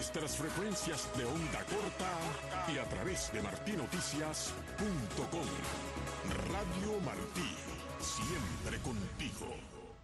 nuestras frecuencias de onda corta y a través de martinoticias.com. Radio Martí, siempre contigo.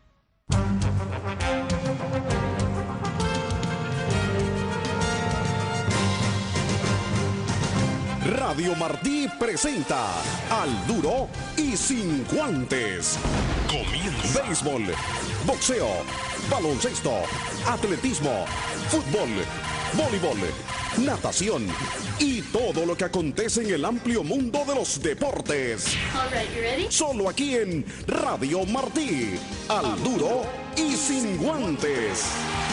Radio Martí presenta Al Duro y Sin Guantes. Comienza. Béisbol, boxeo, baloncesto, atletismo, fútbol, voleibol, natación y todo lo que acontece en el amplio mundo de los deportes. All right, you ready? Solo aquí en Radio Martí. Al Duro y Sin Guantes.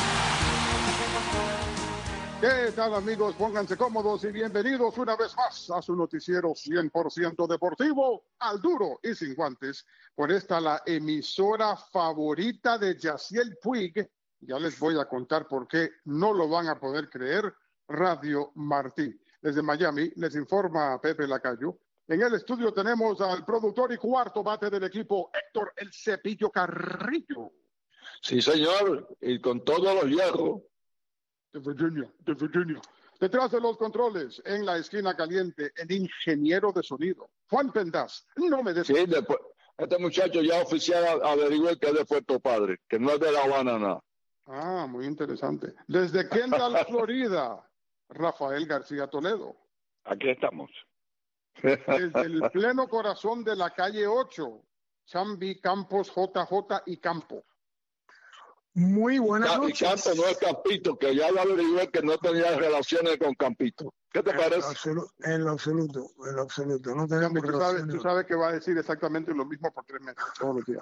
¿Qué tal, amigos? Pónganse cómodos y bienvenidos una vez más a su noticiero 100% deportivo, Al Duro y Sin Guantes. Por esta, la emisora favorita de Yasiel Puig. Ya les voy a contar por qué no lo van a poder creer. Radio Martí. Desde Miami les informa Pepe Lacayo. En el estudio tenemos al productor y cuarto bate del equipo, Héctor El Cepillo Carrillo. Sí, señor, y con todos los hierros. De Virginia. Detrás de los controles, en la esquina caliente, el ingeniero de sonido, Juan Pendas. No me des... Sí, después, este muchacho ya oficial averiguó que es de Puerto Padre, que no es de La Habana nada. Ah, muy interesante. Desde Kendall, Florida, Rafael García Toledo. Aquí estamos. Desde el pleno corazón de la calle 8, Chambi, Campos, JJ y Campo. Muy buenas Y noches. Campo no es Campito, que ya lo averiguó que no tenía relaciones con Campito. ¿Qué te parece? En lo absoluto. No tenemos Tú relaciones. sabes que va a decir exactamente lo mismo por 3 meses, todos los días.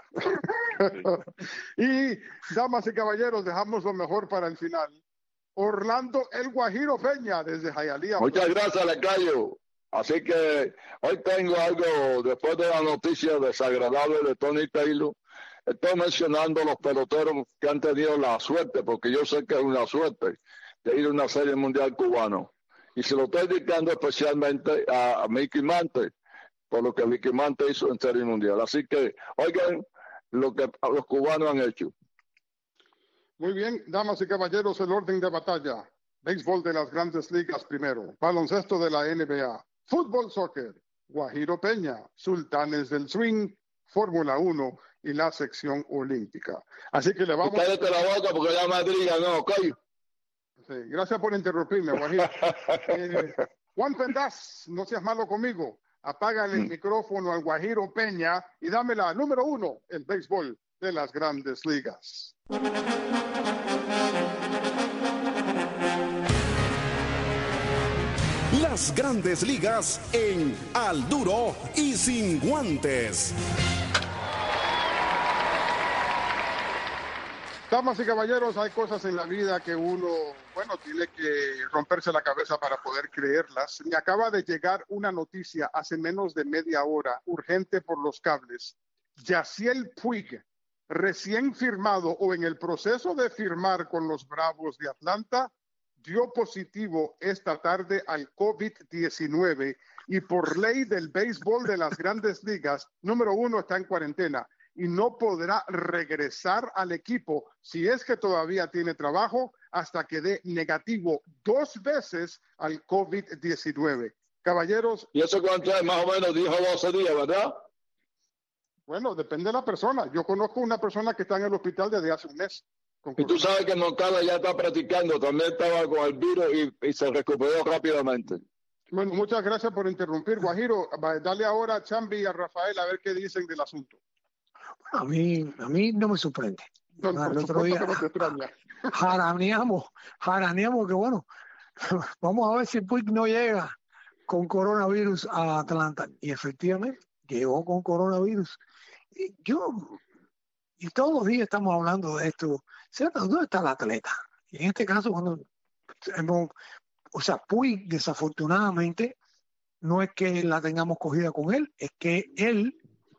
Y, damas y caballeros, dejamos lo mejor para el final. Orlando El Guajiro Peña, desde Hialeah. Muchas gracias, Lecayo. Así que hoy tengo algo, después de la noticia desagradable de Tony Taylor. Estoy mencionando los peloteros que han tenido la suerte, porque yo sé que es una suerte, de ir a una serie mundial cubano. Y se lo estoy dedicando especialmente a Mickey Mantle, por lo que Mickey Mantle hizo en serie mundial. Así que oigan lo que los cubanos han hecho. Muy bien, damas y caballeros, el orden de batalla. Béisbol de las Grandes Ligas primero, baloncesto de la NBA, fútbol, soccer, Guajiro Peña, Sultanes del Swing, Fórmula 1 y la sección olímpica. Así que le vamos... Cállate la boca porque ya Madrid ganó, ¿ok? Sí, gracias por interrumpirme, Guajiro. Juan Pendas, no seas malo conmigo. Apágale el micrófono al Guajiro Peña y dame la número 1, el béisbol de las Grandes Ligas. Las Grandes Ligas en Al Duro y Sin Guantes. Damas y caballeros, hay cosas en la vida que uno, tiene que romperse la cabeza para poder creerlas. Me acaba de llegar una noticia hace menos de media hora, urgente por los cables. Yasiel Puig, recién firmado o en el proceso de firmar con los Bravos de Atlanta, dio positivo esta tarde al COVID-19 y por ley del béisbol de las Grandes Ligas, número 1 está en cuarentena y no podrá regresar al equipo si es que todavía tiene trabajo hasta que dé negativo 2 veces al COVID-19. Caballeros. ¿Y eso cuánto es? Más o menos dijo 12 días, ¿verdad? Bueno, depende de la persona. Yo conozco una persona que está en el hospital desde hace un mes. Y tú sabes que Moncada ya está practicando, también estaba con el virus y se recuperó rápidamente. Bueno, muchas gracias por interrumpir, Guajiro. Dale ahora a Chambi y a Rafael a ver qué dicen del asunto. A mí no me sorprende. No, El otro día no te extraña. jaraneamos que bueno, vamos a ver si Puig no llega con coronavirus a Atlanta. Y efectivamente, llegó con coronavirus. Y todos los días estamos hablando de esto. ¿Dónde está el atleta? Y en este caso, Puig, desafortunadamente, no es que la tengamos cogida con él, es que él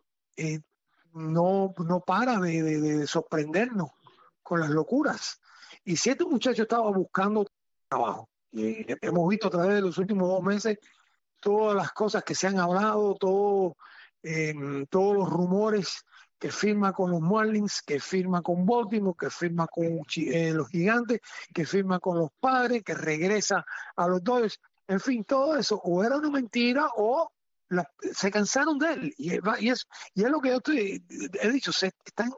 no para de sorprendernos con las locuras. Y si este muchacho estaba buscando trabajo, y hemos visto a través de los últimos 2 meses todas las cosas que se han hablado, todos los rumores que firma con los Marlins, que firma con Baltimore, que firma con los Gigantes, que firma con los Padres, que regresa a los Dodgers. En fin, todo eso o era una mentira o se cansaron de él. Y es lo que yo he dicho, están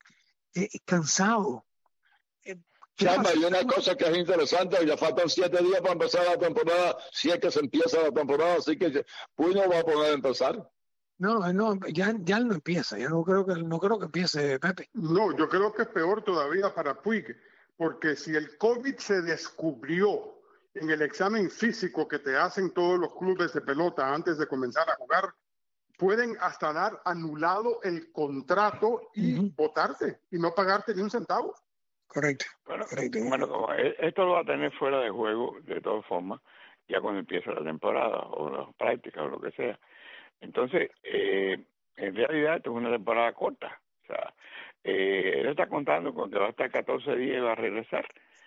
cansados. Chamba, y una cosa que es interesante, ya faltan 7 días para empezar la temporada, si es que se empieza la temporada, así que Puig no va a poder empezar. No, ya no empieza, ya no creo que empiece, Pepe. No, yo creo que es peor todavía para Puig, porque si el COVID se descubrió en el examen físico que te hacen todos los clubes de pelota antes de comenzar a jugar, pueden hasta dar anulado el contrato y votarte y no pagarte ni un centavo. Correcto. Bueno, como esto lo va a tener fuera de juego, de todas formas, ya cuando empiece la temporada o las prácticas o lo que sea. Entonces, en realidad esto es una temporada corta. O sea, él está contando con que va a estar 14 días y va a regresar.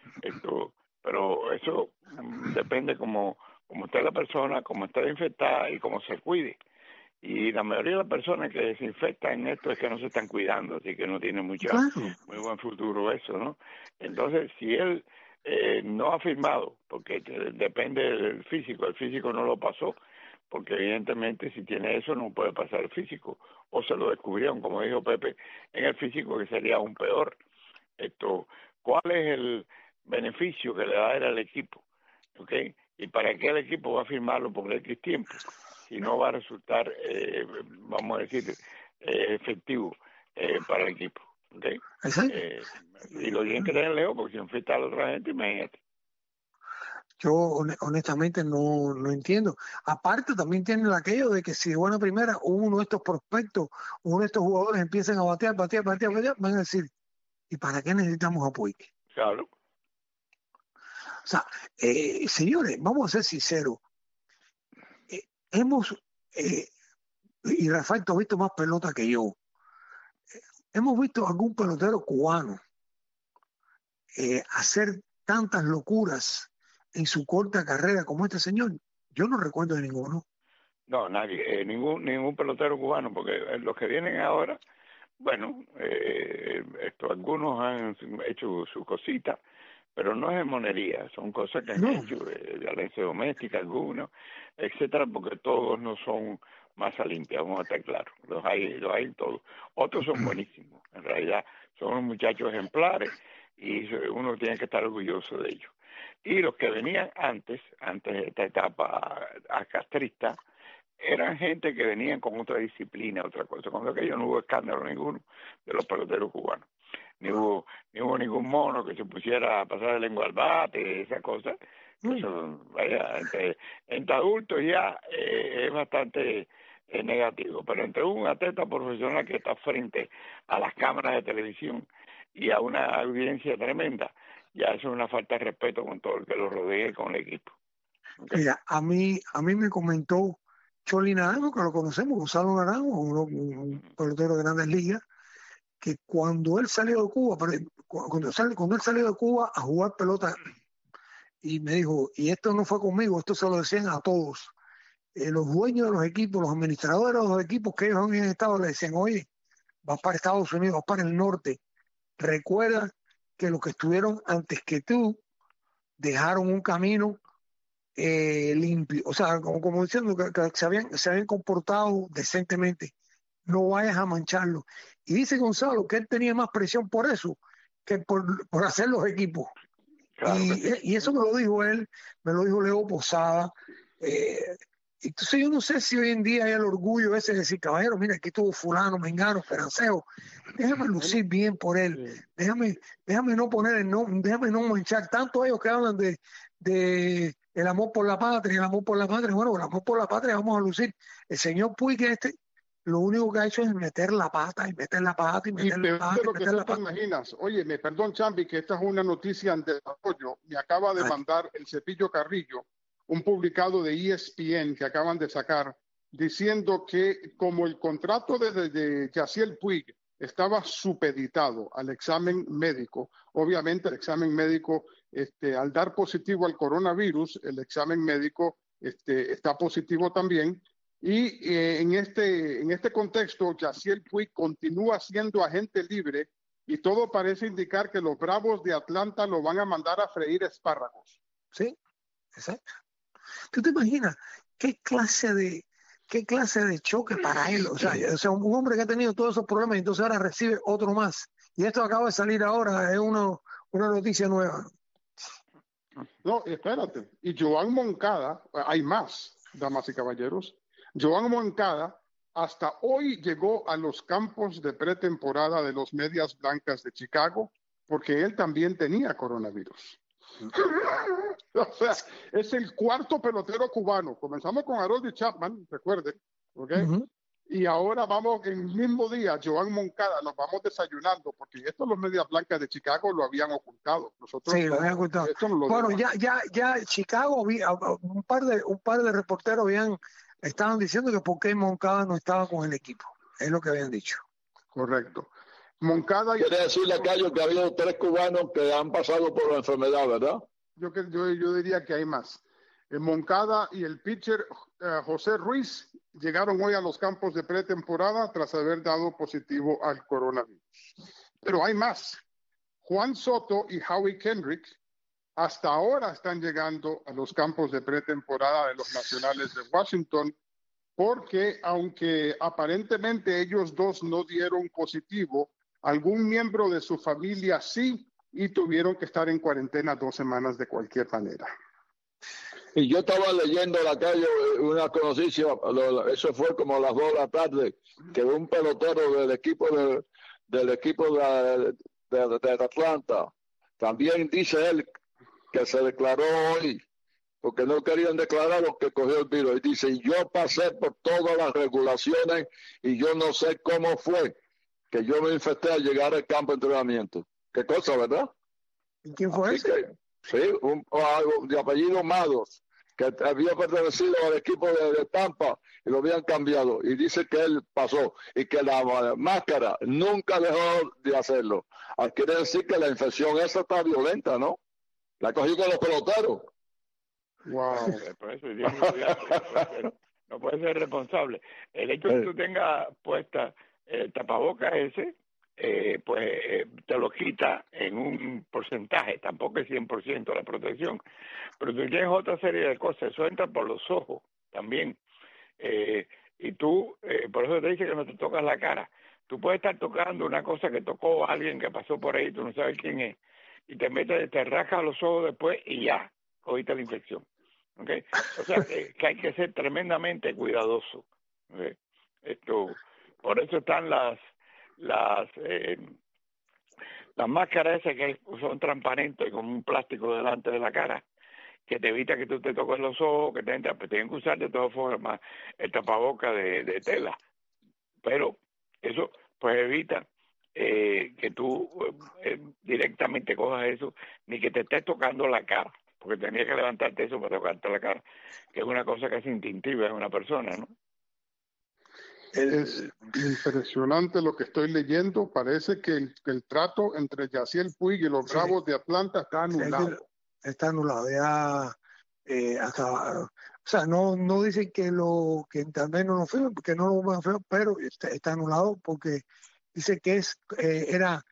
Pero eso depende como esté la persona, cómo esté infectada y cómo se cuide. Y la mayoría de las personas que se infectan en esto es que no se están cuidando, así que no tiene muy buen futuro eso, ¿no? Entonces, si él no ha firmado, porque depende del físico, el físico no lo pasó, porque evidentemente si tiene eso no puede pasar el físico, o se lo descubrieron, como dijo Pepe, en el físico, que sería aún peor. ¿Cuál es el beneficio que le va a dar al equipo? ¿Okay? ¿Y para qué el equipo va a firmarlo por X tiempo? Si no va a resultar, vamos a decir, efectivo para el equipo. ¿Okay? Y lo tienen que tener lejos, porque si infecta a la otra gente, imagínate. Yo honestamente no entiendo. Aparte también tienen aquello de que si de buena primera uno de estos prospectos, uno de estos jugadores empiezan a batear, van a decir, ¿y para qué necesitamos a Puig? Claro. O sea, señores, vamos a ser sinceros. Y Rafael, tú has visto más pelota que yo. Hemos visto algún pelotero cubano hacer tantas locuras en su corta carrera como este señor. Yo no recuerdo de ninguno. No, nadie, ningún pelotero cubano, porque los que vienen ahora, bueno, algunos han hecho su cosita, pero no es monería, son cosas que han hecho, violencia doméstica, algunos, etcétera, porque todos no son masa limpia, vamos a estar claros, los hay todos. Otros son buenísimos, en realidad son unos muchachos ejemplares y uno tiene que estar orgulloso de ellos. Y los que venían antes de esta etapa castrista, eran gente que venían con otra disciplina, otra cosa. Con aquello no hubo escándalo ninguno de los peloteros cubanos. Ni hubo ningún mono que se pusiera a pasar de lengua al bate, esa cosa. Eso, vaya, entre adultos ya es bastante negativo. Pero entre un atleta profesional que está frente a las cámaras de televisión y a una audiencia tremenda, ya eso es una falta de respeto con todo el que lo rodea y con el equipo. ¿Okay? Mira, a mí me comentó Choli Naranjo, que lo conocemos, Gonzalo Naranjo, un pelotero de Grandes Ligas, que cuando él salió de Cuba, cuando él salió de Cuba a jugar pelota, y me dijo, y esto no fue conmigo, esto se lo decían a todos, los dueños de los equipos, los administradores de los equipos que ellos habían estado, le decían, oye, vas para Estados Unidos, vas para el norte, recuerda que los que estuvieron antes que tú dejaron un camino limpio, o sea, como diciendo que se habían comportado decentemente, no vayas a mancharlo. Y dice Gonzalo que él tenía más presión por eso que por hacer los equipos. Claro, y eso me lo dijo él, me lo dijo Leo Posada. Entonces yo no sé si hoy en día hay el orgullo ese de decir, caballero, mira, aquí estuvo fulano, mengano, esperanceo, déjame lucir bien por él, déjame no poner el nombre, déjame no manchar. Tanto ellos que hablan de el amor por la patria, bueno, el amor por la patria vamos a lucir. El señor Puig lo único que ha hecho es meter la pata y meter la pata y meter la pata. Lo que tú te imaginas. Oye, perdón, Chambi, que esta es una noticia en desarrollo. Me acaba de mandar el Cepillo Carrillo un publicado de ESPN que acaban de sacar, diciendo que como el contrato de Yasiel Puig estaba supeditado al examen médico, obviamente el examen médico, al dar positivo al coronavirus, el examen médico está positivo también, Y en este contexto, Yasiel Puig continúa siendo agente libre y todo parece indicar que los Bravos de Atlanta lo van a mandar a freír espárragos. Sí, exacto. ¿Tú te imaginas qué clase de choque para él? O sea, un hombre que ha tenido todos esos problemas y entonces ahora recibe otro más. Y esto acaba de salir ahora, es una noticia nueva. No, espérate. Y Joan Moncada, hay más, damas y caballeros. Joan Moncada hasta hoy llegó a los campos de pretemporada de los Medias Blancas de Chicago porque él también tenía coronavirus. O sea, es el cuarto pelotero cubano. Comenzamos con Harold Chapman, recuerden, ¿ok? Y ahora vamos en el mismo día, Joan Moncada, nos vamos desayunando, porque esto los Medias Blancas de Chicago lo habían ocultado. Nosotros sí, lo habían ocultado. Bueno, ya Chicago, un par de reporteros estaban diciendo que por qué Moncada no estaba con el equipo. Es lo que habían dicho. Correcto. Moncada... Quiere decirle a Cayo que ha habido 3 cubanos que han pasado por la enfermedad, ¿verdad? Yo diría que hay más. Moncada y el pitcher José Ruiz llegaron hoy a los campos de pretemporada tras haber dado positivo al coronavirus. Pero hay más. Juan Soto y Howie Kendrick hasta ahora están llegando a los campos de pretemporada de los Nacionales de Washington porque aunque aparentemente ellos dos no dieron positivo, algún miembro de su familia sí y tuvieron que estar en cuarentena 2 semanas de cualquier manera. Y yo estaba leyendo la calle una noticia, eso fue como a las 2 de la tarde, que un pelotero del equipo de Atlanta, también dice él que se declaró hoy, porque no querían declarar lo que cogió el virus. Y dice, yo pasé por todas las regulaciones y yo no sé cómo fue que yo me infecté al llegar al campo de entrenamiento. Qué cosa, ¿verdad? ¿Y quién fue ese? Sí, algo de apellido Mados, que había pertenecido al equipo de Tampa y lo habían cambiado. Y dice que él pasó y que la máscara nunca dejó de hacerlo. Quiere decir que la infección esa está violenta, ¿no? La cogí con los peloteros. Wow. Por eso no puede ser responsable. El hecho de que tú tengas puesta el tapabocas ese, te lo quita en un porcentaje, tampoco es 100% la protección, pero tú tienes otra serie de cosas, eso entra por los ojos también, y tú, por eso te dice que no te tocas la cara, tú puedes estar tocando una cosa que tocó a alguien que pasó por ahí, tú no sabes quién es, y te rascas los ojos después y ya, cogiste la infección, ¿okay? O sea que hay que ser tremendamente cuidadoso, ¿okay? Por eso están las máscaras esas que son transparentes con un plástico delante de la cara que te evita que tú te toques los ojos, que tienen que usar de todas formas el tapaboca de tela, pero eso pues evita que tú directamente cojas eso, ni que te estés tocando la cara, porque tenías que levantarte eso para tocarte la cara, que es una cosa que es instintiva en una persona, ¿no? Es impresionante lo que estoy leyendo. Parece que el trato entre Yasiel Puig y los Bravos de Atlanta está anulado. Está anulado. Ya o sea, no dicen que tal vez no lo firmen, porque no lo van a firmar, pero está anulado porque dice que era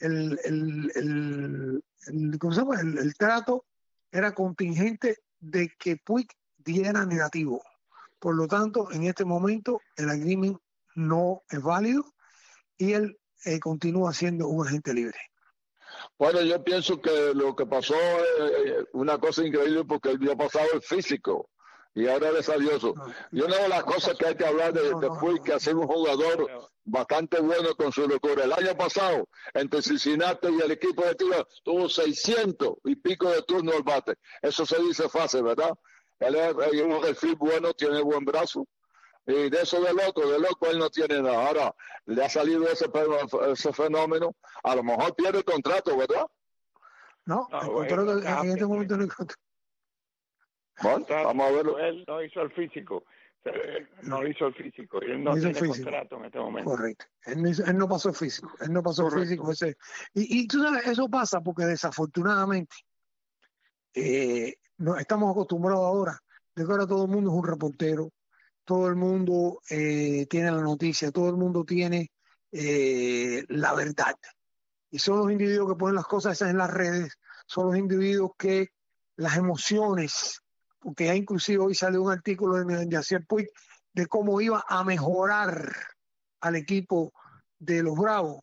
¿cómo se llama? El trato era contingente de que Puig diera negativo. Por lo tanto, en este momento el agreement no es válido y él continúa siendo un agente libre. Bueno, yo pienso que lo que pasó es una cosa increíble porque él había pasado el físico y ahora es sabioso. Y una de las cosas que hay que hablar de Puig, que ha sido un jugador bastante bueno con su locura. El año pasado, entre Cincinnati y el equipo de Tigres, tuvo 600 y pico de turno al bate. Eso se dice fácil, ¿verdad? Él es un refil bueno, tiene buen brazo. Y de eso de loco, él no tiene nada. Ahora, le ha salido ese fenómeno. A lo mejor pierde el contrato, ¿verdad? No, el contrato en este momento no hay contrato. Bueno, vamos a verlo. Él no hizo el físico. No hizo el físico. Él no tiene contrato en este momento. Correcto. Él no pasó el físico. Él no pasó el físico. Y tú sabes, eso pasa porque desafortunadamente no estamos acostumbrados ahora de que ahora todo el mundo es un reportero, todo el mundo tiene la noticia, todo el mundo tiene la verdad. Y son los individuos que ponen las cosas esas en las redes, son los individuos que las emociones, porque ya inclusive hoy salió un artículo de Yasiel Puig de cómo iba a mejorar al equipo de los Bravos.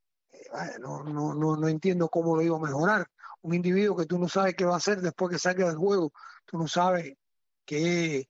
No entiendo cómo lo iba a mejorar. Un individuo que tú no sabes qué va a hacer después que salga del juego, tú no sabes qué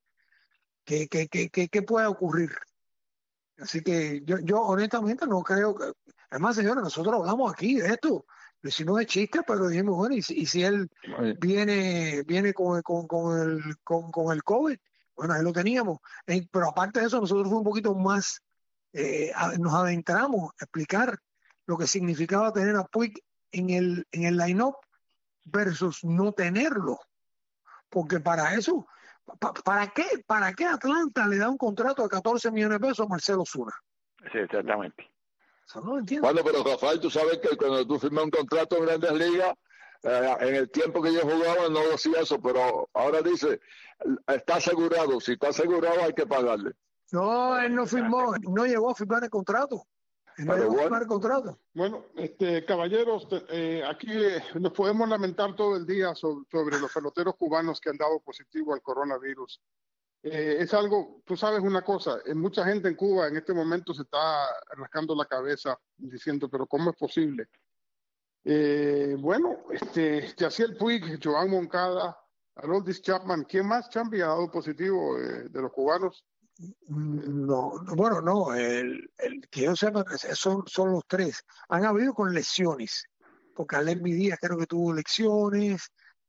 puede ocurrir. Así que yo honestamente no creo que... Además, señores, nosotros hablamos aquí de esto, lo hicimos de chiste, pero dijimos, bueno, y si él viene con el COVID, bueno, ahí lo teníamos. Pero aparte de eso, nosotros fuimos un poquito más, nos adentramos a explicar lo que significaba tener a Puig en el line-up versus no tenerlo. Porque para eso, ¿para qué Atlanta le da un contrato de 14 millones de pesos a Marcelo Zuna? Sí, exactamente. Eso no lo entiendo. Bueno, pero Rafael, tú sabes que cuando tú firmas un contrato en Grandes Ligas, en el tiempo que yo jugaba no decía eso, pero ahora dice, está asegurado. Si está asegurado hay que pagarle. No, él no firmó, no llegó a firmar el contrato. Bueno, caballeros, aquí nos podemos lamentar todo el día sobre los peloteros cubanos que han dado positivo al coronavirus. Es algo, tú sabes una cosa, mucha gente en Cuba en este momento se está rascando la cabeza diciendo, pero ¿cómo es posible? Bueno, Yasiel Puig, Joan Moncada, Aroldis Chapman, ¿quién más, Champi, ha dado positivo de los cubanos? No, bueno, no, el que yo sepa son los tres. Han habido con lesiones, porque Alermi Díaz creo que tuvo lesiones,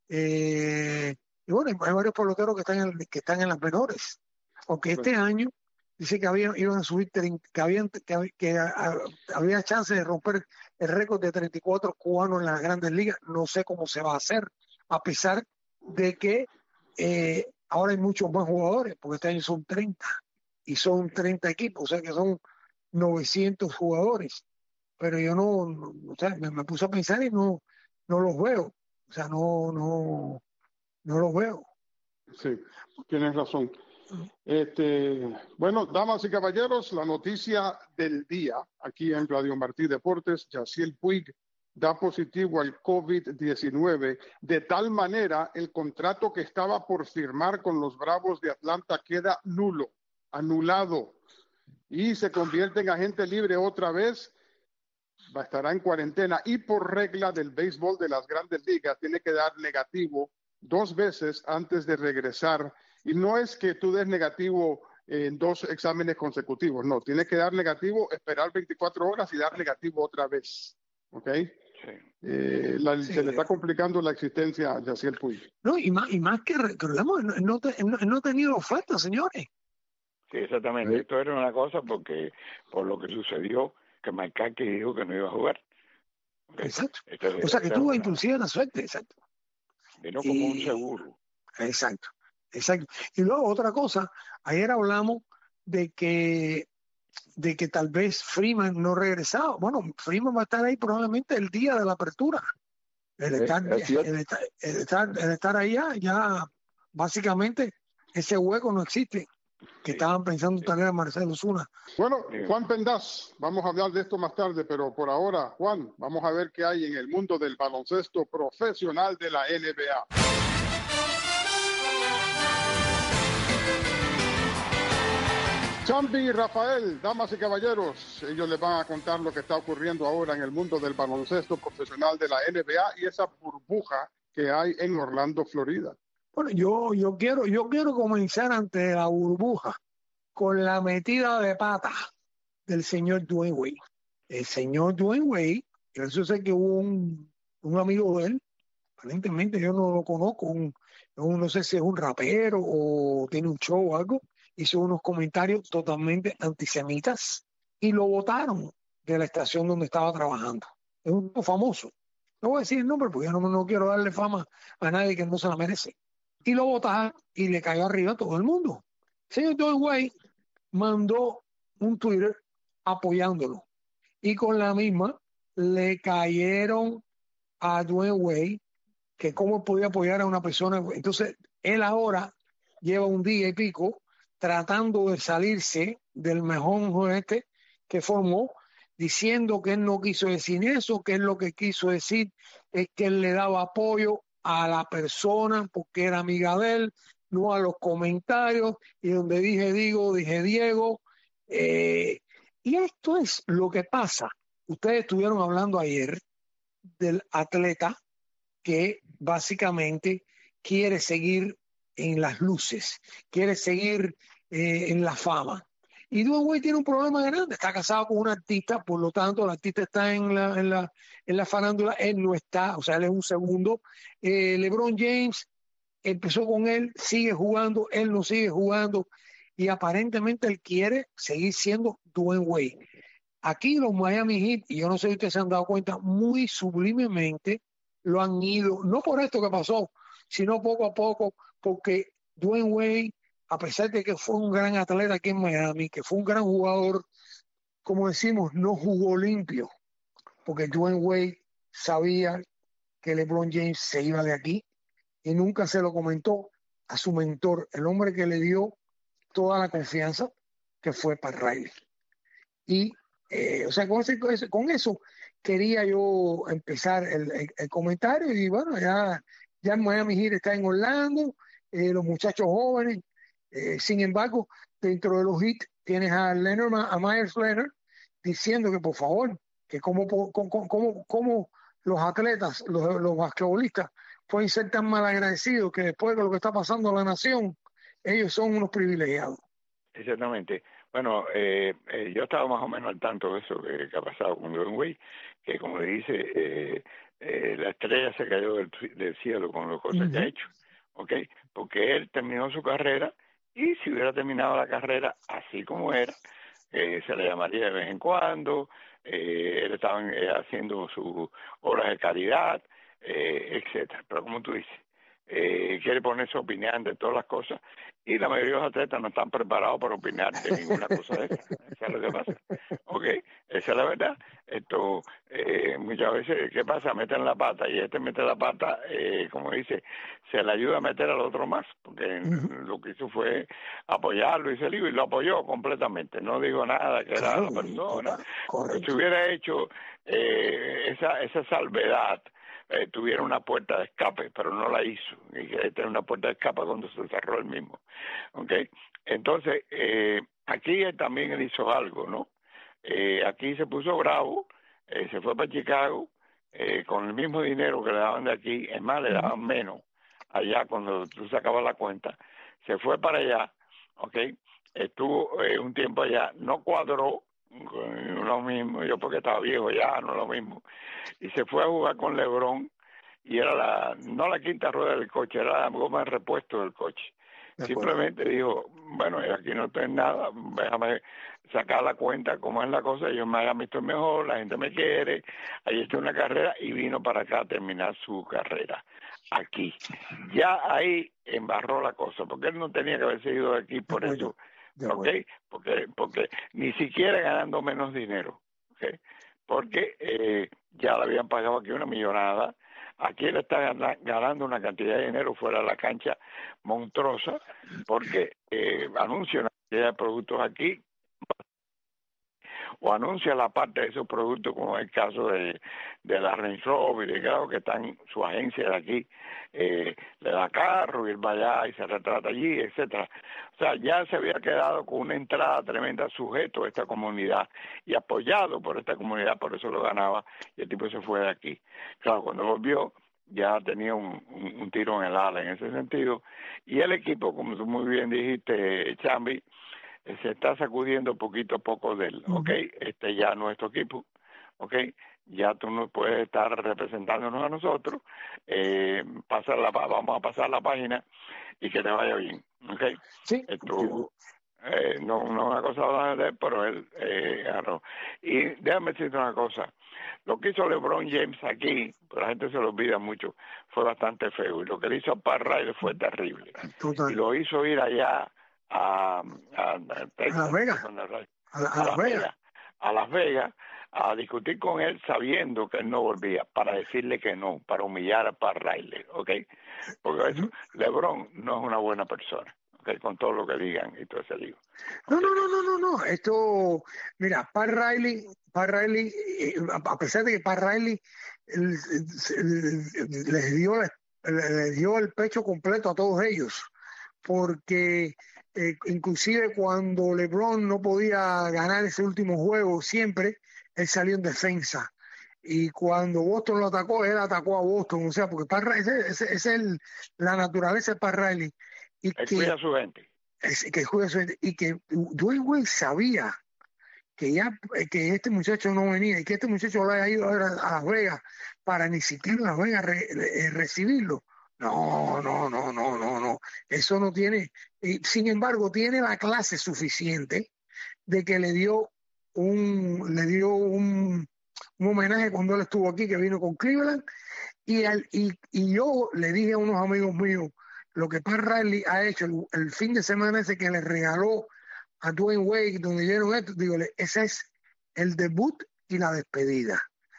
y bueno, hay varios peloteros que están en las menores. Aunque este año dice que iban a subir, que había chance de romper el récord de 34 cubanos en las grandes ligas. No sé cómo se va a hacer, a pesar de que ahora hay muchos más jugadores, porque este año son 30 y son 30 equipos, o sea que son 900 jugadores. Pero yo o sea, me puse a pensar y no los veo. O sea, no los veo. Sí, tienes razón. Bueno, damas y caballeros, la noticia del día aquí en Radio Martí Deportes: Yasiel Puig da positivo al COVID-19. De tal manera, el contrato que estaba por firmar con los Bravos de Atlanta queda anulado, y se convierte en agente libre otra vez. Estará en cuarentena y por regla del béisbol de las grandes ligas tiene que dar negativo 2 veces antes de regresar. Y no es que tú des negativo en 2 exámenes consecutivos, no, tiene que dar negativo, esperar 24 horas y dar negativo otra vez. ¿Ok? Sí. Se le está complicando la existencia a Yasiel Puig. No, y más que recordemos, no ha tenido oferta, señores. Sí, exactamente. Esto era una cosa por lo que sucedió, que McCarthy dijo que no iba a jugar. Okay. Exacto. O sea que tuvo inclusive la suerte, exacto. Vino como un seguro. Exacto. Y luego otra cosa, ayer hablamos de que tal vez Freeman no regresaba. Bueno, Freeman va a estar ahí probablemente el día de la apertura. El estar ahí ya básicamente ese hueco no existe. Que estaban pensando tener a Marcelo Zuna. Bueno, Juan Pendaz, vamos a hablar de esto más tarde, pero por ahora, Juan, vamos a ver qué hay en el mundo del baloncesto profesional de la NBA. Champi y Rafael, damas y caballeros, ellos les van a contar lo que está ocurriendo ahora en el mundo del baloncesto profesional de la NBA y esa burbuja que hay en Orlando, Florida. Bueno, yo quiero comenzar ante la burbuja con la metida de pata del señor Dwyane Wade. El señor Dwyane Wade, yo sé que hubo un amigo de él, aparentemente yo no lo conozco, no sé si es un rapero o tiene un show o algo, hizo unos comentarios totalmente antisemitas y lo botaron de la estación donde estaba trabajando. Es un famoso. No voy a decir el nombre porque yo no quiero darle fama a nadie que no se la merece. Y lo botaron y le cayó arriba a todo el mundo. El señor Dwyane Wade mandó un Twitter apoyándolo. Y con la misma le cayeron a Dwyane Wade que cómo podía apoyar a una persona. Entonces, él ahora lleva un día y pico tratando de salirse del mejor que formó, diciendo que él no quiso decir eso, que él lo que quiso decir es que él le daba apoyo a la persona porque era amiga de él, no a los comentarios, y donde dije Diego. Y esto es lo que pasa. Ustedes estuvieron hablando ayer del atleta que básicamente quiere seguir en las luces, quiere seguir en la fama. Y Dwayne Wade tiene un problema grande, está casado con una artista, por lo tanto la artista está en la farándula, él no está, o sea, él es un segundo. LeBron James empezó con él, sigue jugando, él no sigue jugando, y aparentemente él quiere seguir siendo Dwayne Wade. Aquí los Miami Heat, y yo no sé si ustedes se han dado cuenta, muy sublimemente lo han ido, no por esto que pasó, sino poco a poco, porque Dwayne Wade, a pesar de que fue un gran atleta aquí en Miami, que fue un gran jugador, como decimos, no jugó limpio, porque Dwayne Wade sabía que LeBron James se iba de aquí y nunca se lo comentó a su mentor, el hombre que le dio toda la confianza, que fue Pat Riley. Y, o sea, con eso quería yo empezar el comentario, y bueno, ya el Miami Heat está en Orlando, los muchachos jóvenes. Sin embargo, dentro de los Heat tienes a Myers Leonard diciendo que por favor, que como los atletas, los basquetbolistas pueden ser tan mal agradecidos, que después de lo que está pasando en la nación, ellos son unos privilegiados. Exactamente. Bueno, yo estaba más o menos al tanto de eso que ha pasado con Dwayne Wade, que como dice, la estrella se cayó del cielo con las cosas que ha hecho, ¿ok? Porque él terminó su carrera, y si hubiera terminado la carrera así como era, se le llamaría de vez en cuando, él estaba haciendo sus obras de caridad, etcétera. Pero como tú dices, quiere poner su opinión de todas las cosas, y la mayoría de los atletas no están preparados para opinar de ninguna cosa de esa. Eso es lo que pasa. Ok, esa es la verdad. Esto, muchas veces, ¿qué pasa? Meten la pata, y mete la pata, como dice, se le ayuda a meter al otro más, porque lo que hizo fue apoyarlo y y lo apoyó completamente. No dijo nada que era la persona. Correcto. Si hubiera hecho esa salvedad, tuviera una puerta de escape, pero no la hizo, y que tener una puerta de escape cuando se cerró el mismo. ¿Okay? Entonces, aquí también él hizo algo, ¿no? Aquí se puso bravo, se fue para Chicago, con el mismo dinero que le daban de aquí, es más, le daban menos allá cuando tú sacabas la cuenta, se fue para allá, ¿ok? Estuvo un tiempo allá, no cuadró, lo mismo, yo porque estaba viejo ya, no lo mismo, y se fue a jugar con LeBron, y era no la quinta rueda del coche, era la goma de repuesto del coche. Simplemente dijo, bueno, aquí no tengo nada, déjame sacar la cuenta, cómo es la cosa, yo me haga visto mejor, la gente me quiere, ahí está una carrera, y vino para acá a terminar su carrera. Aquí. Ya ahí embarró la cosa, porque él no tenía que haberse ido de aquí por eso. ¿Okay? Porque ni siquiera ganando menos dinero, ¿okay? Porque ya le habían pagado aquí una millonada, aquí él está ganando una cantidad de dinero fuera de la cancha monstruosa, porque anuncia una cantidad de productos aquí, o anuncia la parte de esos productos, como es el caso de la Range Rover, y claro que están su agencia de aquí, le da carro y él va allá y se retrata allí, etcétera. O sea, ya se había quedado con una entrada tremenda sujeto a esta comunidad y apoyado por esta comunidad, por eso lo ganaba, y el tipo se fue de aquí. Claro, cuando volvió ya tenía un tiro en el ala en ese sentido, y el equipo, como tú muy bien dijiste, Chambi, se está sacudiendo poquito a poco del, okay, ya nuestro equipo, okay, ya tú no puedes estar representándonos a nosotros, vamos a pasar la página y que te vaya bien, okay. Sí. No una cosa de él, pero él agarró. Y déjame decirte una cosa, lo que hizo LeBron James aquí, pero la gente se lo olvida mucho, fue bastante feo, y lo que le hizo a Pat Riley fue terrible. Total. Y lo hizo ir allá a Texas, a Las Vegas, a discutir con él sabiendo que él no volvía, para decirle que no, para humillar a Pat Riley, ¿ok? Porque eso, LeBron no es una buena persona, con todo lo que digan y todo ese lío. No. Esto, mira, Pat Riley, a pesar de que Pat Riley les dio el pecho completo a todos ellos, porque inclusive cuando LeBron no podía ganar ese último juego siempre, él salió en defensa. Y cuando Boston lo atacó, él atacó a Boston. O sea, porque esa es la naturaleza de Pat Riley. Él cuida a su gente. Y que Dwayne Wade sabía que este muchacho no venía y que este muchacho lo haya ido a Las Vegas para ni siquiera en Las Vegas recibirlo. No. Eso no tiene. Y, sin embargo, tiene la clase suficiente de que le dio un homenaje cuando él estuvo aquí, que vino con Cleveland. Y yo le dije a unos amigos míos, lo que Pat Riley ha hecho el fin de semana ese que le regaló a Dwayne Wade, donde dieron esto, dígole, ese es el debut y la despedida.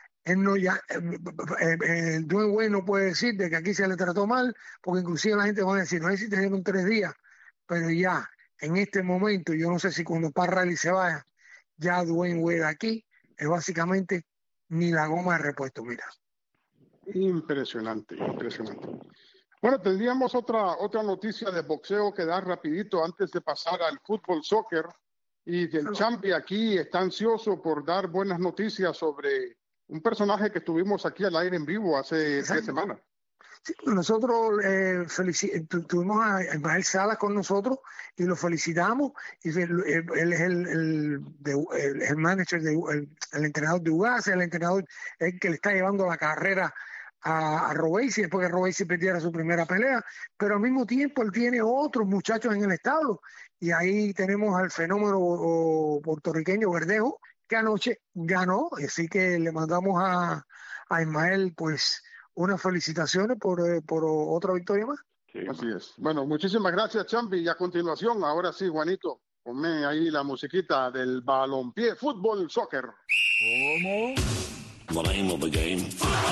Dwayne Wade no puede decir de que aquí se le trató mal, porque inclusive la gente va a decir, no sé si te dieron 3 días, pero ya, en este momento, yo no sé si cuando Pat Riley se vaya, ya Dwayne Wade aquí es básicamente ni la goma de repuesto, mira. Impresionante. Bueno, tendríamos otra noticia de boxeo que dar rapidito antes de pasar al fútbol soccer. Y el Champi aquí está ansioso por dar buenas noticias sobre un personaje que estuvimos aquí al aire en vivo hace 3 semanas. Sí, nosotros tuvimos a Ismael Salas con nosotros y lo felicitamos. Y él es el manager, el entrenador de UGAS, el entrenador que le está llevando la carrera a Robesi después que Robesi perdiera su primera pelea, pero al mismo tiempo él tiene otros muchachos en el establo y ahí tenemos al fenómeno puertorriqueño Verdejo, que anoche ganó, así que le mandamos a Ismael pues unas felicitaciones por otra victoria más. Sí. Así es. Bueno, muchísimas gracias, Champi, y a continuación, ahora sí, Juanito, ponme ahí la musiquita del balompié, fútbol, soccer. ¿Cómo? The name of the game.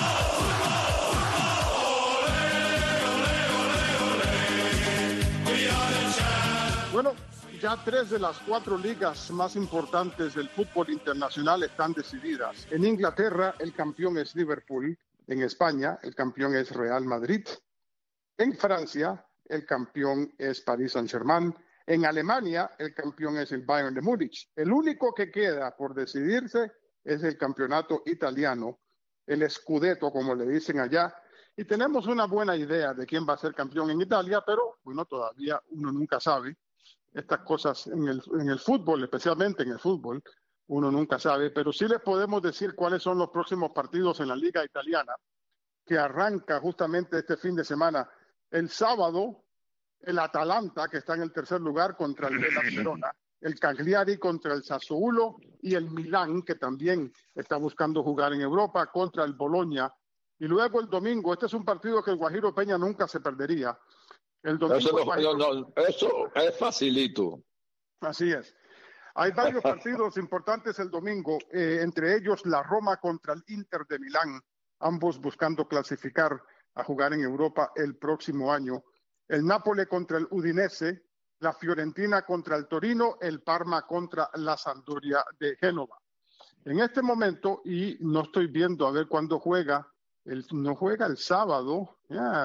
Bueno, ya 3 de las 4 ligas más importantes del fútbol internacional están decididas. En Inglaterra, el campeón es Liverpool. En España, el campeón es Real Madrid. En Francia, el campeón es Paris Saint-Germain. En Alemania, el campeón es el Bayern de Múnich. El único que queda por decidirse es el campeonato italiano, el Scudetto, como le dicen allá. Y tenemos una buena idea de quién va a ser campeón en Italia, pero bueno, todavía uno nunca sabe. Estas cosas en el fútbol, especialmente en el fútbol, uno nunca sabe, pero sí les podemos decir cuáles son los próximos partidos en la Liga Italiana, que arranca justamente este fin de semana. El sábado, el Atalanta, que está en el 3er lugar, contra el Verona, el Cagliari contra el Sassuolo y el Milán, que también está buscando jugar en Europa, contra el Bologna. Y luego el domingo, este es un partido que el Guajiro Peña nunca se perdería. El domingo eso es facilito. Así es. Hay varios partidos importantes el domingo, entre ellos la Roma contra el Inter de Milán, ambos buscando clasificar a jugar en Europa el próximo año. El Nápoles contra el Udinese, la Fiorentina contra el Torino, el Parma contra la Sampdoria de Génova. En este momento, y no estoy viendo a ver cuándo juega, no juega el sábado,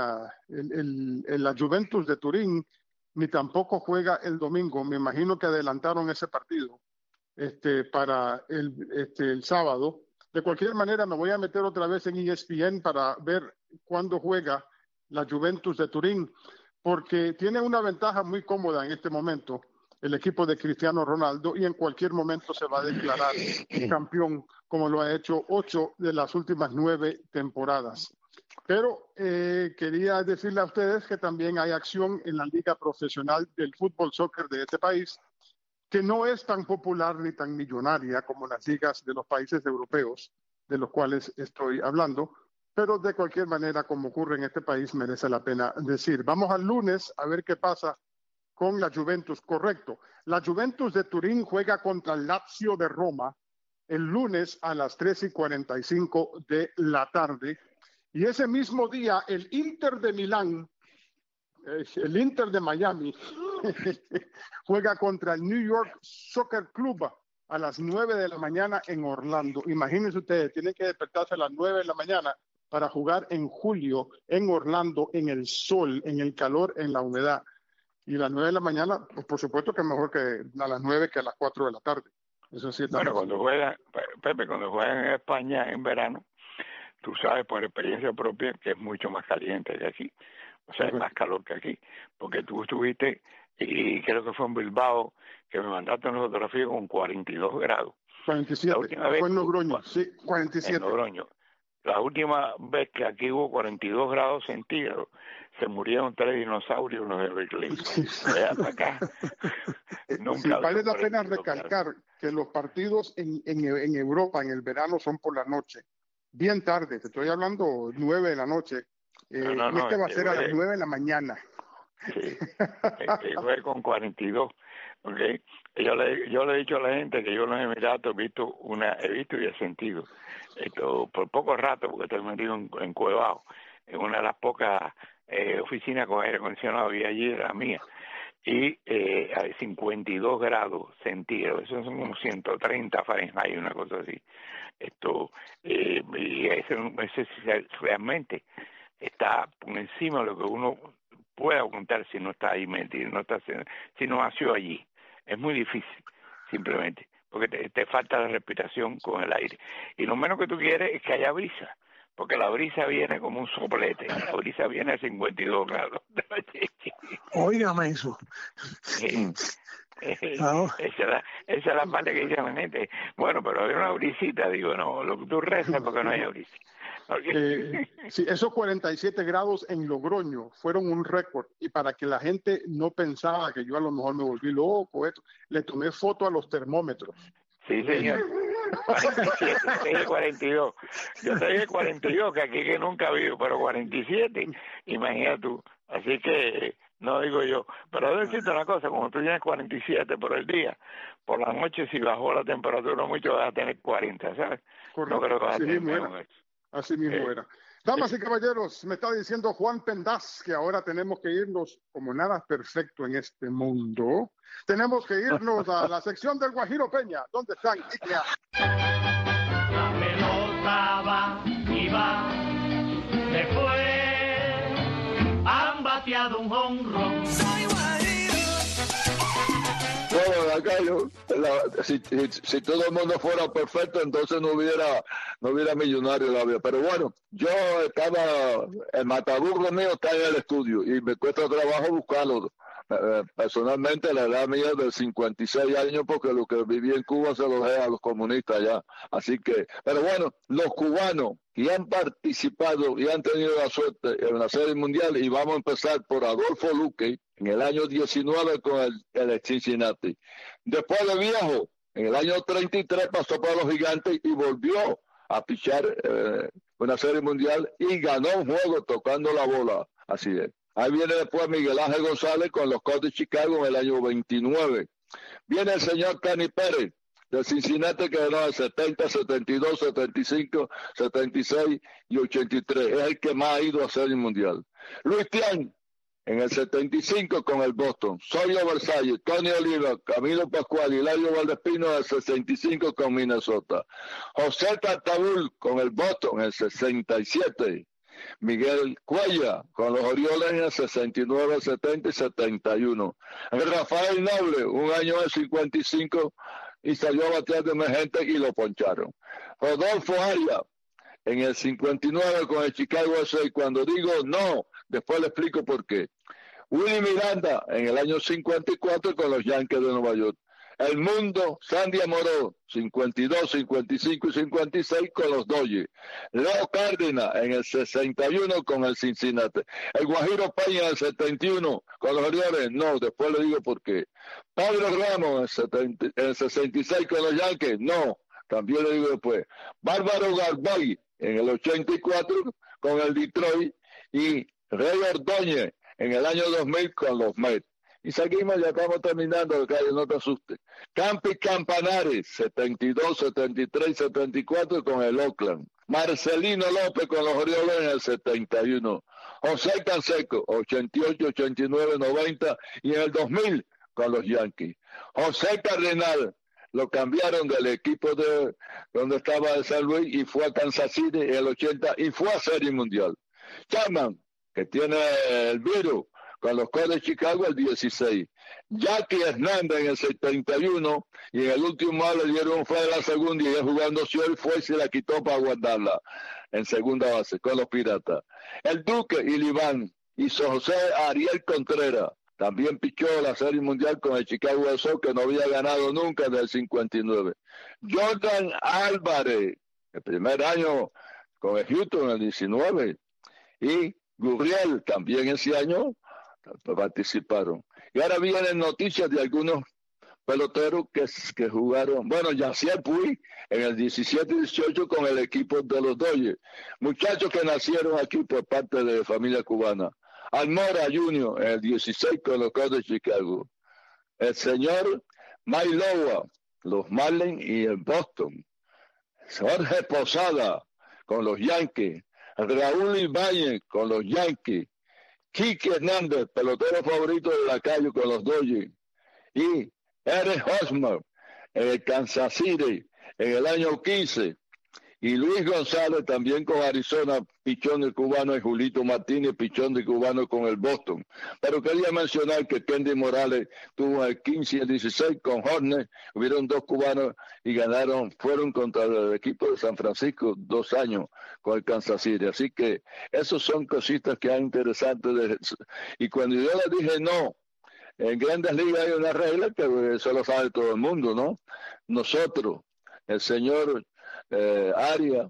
la Juventus de Turín, ni tampoco juega el domingo. Me imagino que adelantaron ese partido para el sábado. De cualquier manera, me voy a meter otra vez en ESPN para ver cuándo juega la Juventus de Turín, porque tiene una ventaja muy cómoda en este momento el equipo de Cristiano Ronaldo, y en cualquier momento se va a declarar campeón, como lo ha hecho 8 de las últimas 9 temporadas. Pero quería decirle a ustedes que también hay acción en la liga profesional del fútbol soccer de este país, que no es tan popular ni tan millonaria como las ligas de los países europeos, de los cuales estoy hablando, pero de cualquier manera, como ocurre en este país, merece la pena decir. Vamos al lunes a ver qué pasa con la Juventus. Correcto. La Juventus de Turín juega contra el Lazio de Roma el lunes a las 3:45 de la tarde. Y ese mismo día, el Inter de Milán, el Inter de Miami, juega contra el New York Soccer Club a las 9 de la mañana en Orlando. Imagínense ustedes, tienen que despertarse a las 9 de la mañana para jugar en julio en Orlando, en el sol, en el calor, en la humedad. Y a las 9 de la mañana, pues por supuesto que es mejor que a las 9 que a las 4 de la tarde. Eso sí está. Bueno, cuando juegan en España en verano, tú sabes por experiencia propia que es mucho más caliente que aquí. O sea, es más calor que aquí. Porque tú estuviste, y creo que fue en Bilbao, que me mandaste una fotografía con 42 grados. 47. La última vez, fue en Logroño, sí, 47. En Logroño. La última vez que aquí hubo 42 grados centígrados, se murieron 3 dinosaurios en los Everglades. Hasta acá. Sí, vale la pena recalcar que los partidos en Europa en el verano son por la noche, bien tarde. Te estoy hablando 9 de la noche. Y este va a ser a las 9 de la mañana. Sí, fue con 42. Okay. Yo le he dicho a la gente que yo en los Emiratos he visto y he sentido esto por poco rato, porque estoy metido en Cuevao, en una de las pocas oficinas con aire acondicionado que allí, era mía, y a 52 grados centígrados, eso son como 130 Fahrenheit, una cosa así. Y ese realmente está por encima de lo que uno puede aguantar si no está ahí metido, si no nació allí. Es muy difícil, simplemente, porque te falta la respiración con el aire. Y lo menos que tú quieres es que haya brisa, porque la brisa viene como un soplete, la brisa viene a 52 grados. Óigame eso. Sí. Esa es la parte que dice la gente. Bueno, pero hay una brisita, digo, no, lo que tú rezas porque no hay brisa. Sí, esos 47 grados en Logroño fueron un récord, y para que la gente no pensaba que yo a lo mejor me volví loco, le tomé foto a los termómetros. Sí, señor. 47, 42. Yo te dije 42, que aquí que nunca vivo, pero 47, imagínate tú. Así que no digo yo. Pero debo decirte una cosa, como tú tienes 47 por el día, por la noche si bajó la temperatura mucho vas a tener 40, ¿sabes? Correcto. No creo que vas a tener menos. Así mismo era. Damas y caballeros, me está diciendo Juan Pendaz que ahora tenemos que irnos, como nada perfecto en este mundo, tenemos que irnos a la sección del Guajiro Peña. ¿Dónde están? La pelota va y va, después han bateado un jonrón. Bueno, acá si todo el mundo fuera perfecto, entonces no hubiera millonario la vida. Pero bueno, yo el mataburro mío está en el estudio y me cuesta trabajo buscarlo. Personalmente la edad mía es de 56 años, porque lo que viví en Cuba se lo dejé a los comunistas ya. Así que, pero bueno, los cubanos que han participado y han tenido la suerte en la Serie Mundial, y vamos a empezar por Adolfo Luque en el año 19 con el Cincinnati. Después de viejo, en el año 33 pasó por los Gigantes y volvió a pichar una Serie Mundial y ganó un juego tocando la bola. Así es. Ahí viene después Miguel Ángel González con los Cubs de Chicago en el año 29. Viene el señor Kenny Pérez de Cincinnati, que ganó el 70, 72, 75, 76 y 83. Es el que más ha ido a Serie Mundial. Luis Tian en el 75 con el Boston. Soyo Versalles, Tony Oliva, Camilo Pascual y Hilario Valdespino en el 65 con Minnesota. José Tartabul con el Boston en el 67. Miguel Cuella con los Orioles en el 69, 70 y 71. Rafael Noble, un año de 55, y salió a batear de emergente y lo poncharon. Rodolfo Arias en el 59 con el Chicago S.A. Cuando digo no, después le explico por qué. Willy Miranda en el año 54 con los Yankees de Nueva York. El Mundo, Sandy Amoró, 52, 55 y 56 con los Dodgers. Leo Cárdenas en el 61 con el Cincinnati. El Guajiro Peña en el 71 con los Orioles. No, después le digo por qué. Pablo Ramos en el 66 con los Yankees. No, también le digo después. Bárbaro Garbay en el 84 con el Detroit. Y Rey Ordóñez en el año 2000 con los Mets. Y seguimos, ya estamos terminando, Calle, no te asustes. Campi Campanares, 72, 73, 74 con el Oakland. Marcelino López con los Orioles en el 71. José Canseco, 88, 89, 90 y en el 2000 con los Yankees. José Cardenal lo cambiaron del equipo de donde estaba de San Luis y fue a Kansas City en el 80 y fue a Serie Mundial. Chapman, que tiene el virus con los Cubs de Chicago el 16. Jackie Hernández en el 71 y en el último año le dieron fue de la segunda y él jugando y fue y se la quitó para guardarla en segunda base con los Piratas. El Duque y Liván y José Ariel Contreras también pichó la Serie Mundial con el Chicago White Sox que no había ganado nunca desde el 59. Jordan Álvarez, el primer año con el Houston en el 19 y Gurriel también ese año participaron. Y ahora vienen noticias de algunos peloteros que jugaron, bueno, Yasiel Puig en el 17 y 18 con el equipo de los Dodgers, muchachos que nacieron aquí por parte de familia cubana. Almora Jr. en el 16 con los Cubs de Chicago. El señor Mike Lowa, los Marlins y el Boston. Jorge Posada con los Yankees. Raúl Ibáñez con los Yankees. Kike Hernández, pelotero favorito de la calle con los Dodgers. Y Eric Hosmer en el Kansas City en el año 15. Y Luis González también con Arizona, pichón de cubano, y Julito Martínez, pichón de cubano con el Boston. Pero quería mencionar que Kendy Morales tuvo el 15 y el 16 con Horner, hubieron dos cubanos y fueron contra el equipo de San Francisco 2 años con el Kansas City. Así que esos son cositas que hay interesantes. Y cuando yo les dije no, en Grandes Ligas hay una regla que eso lo sabe todo el mundo, ¿no? Nosotros, el señor Arias,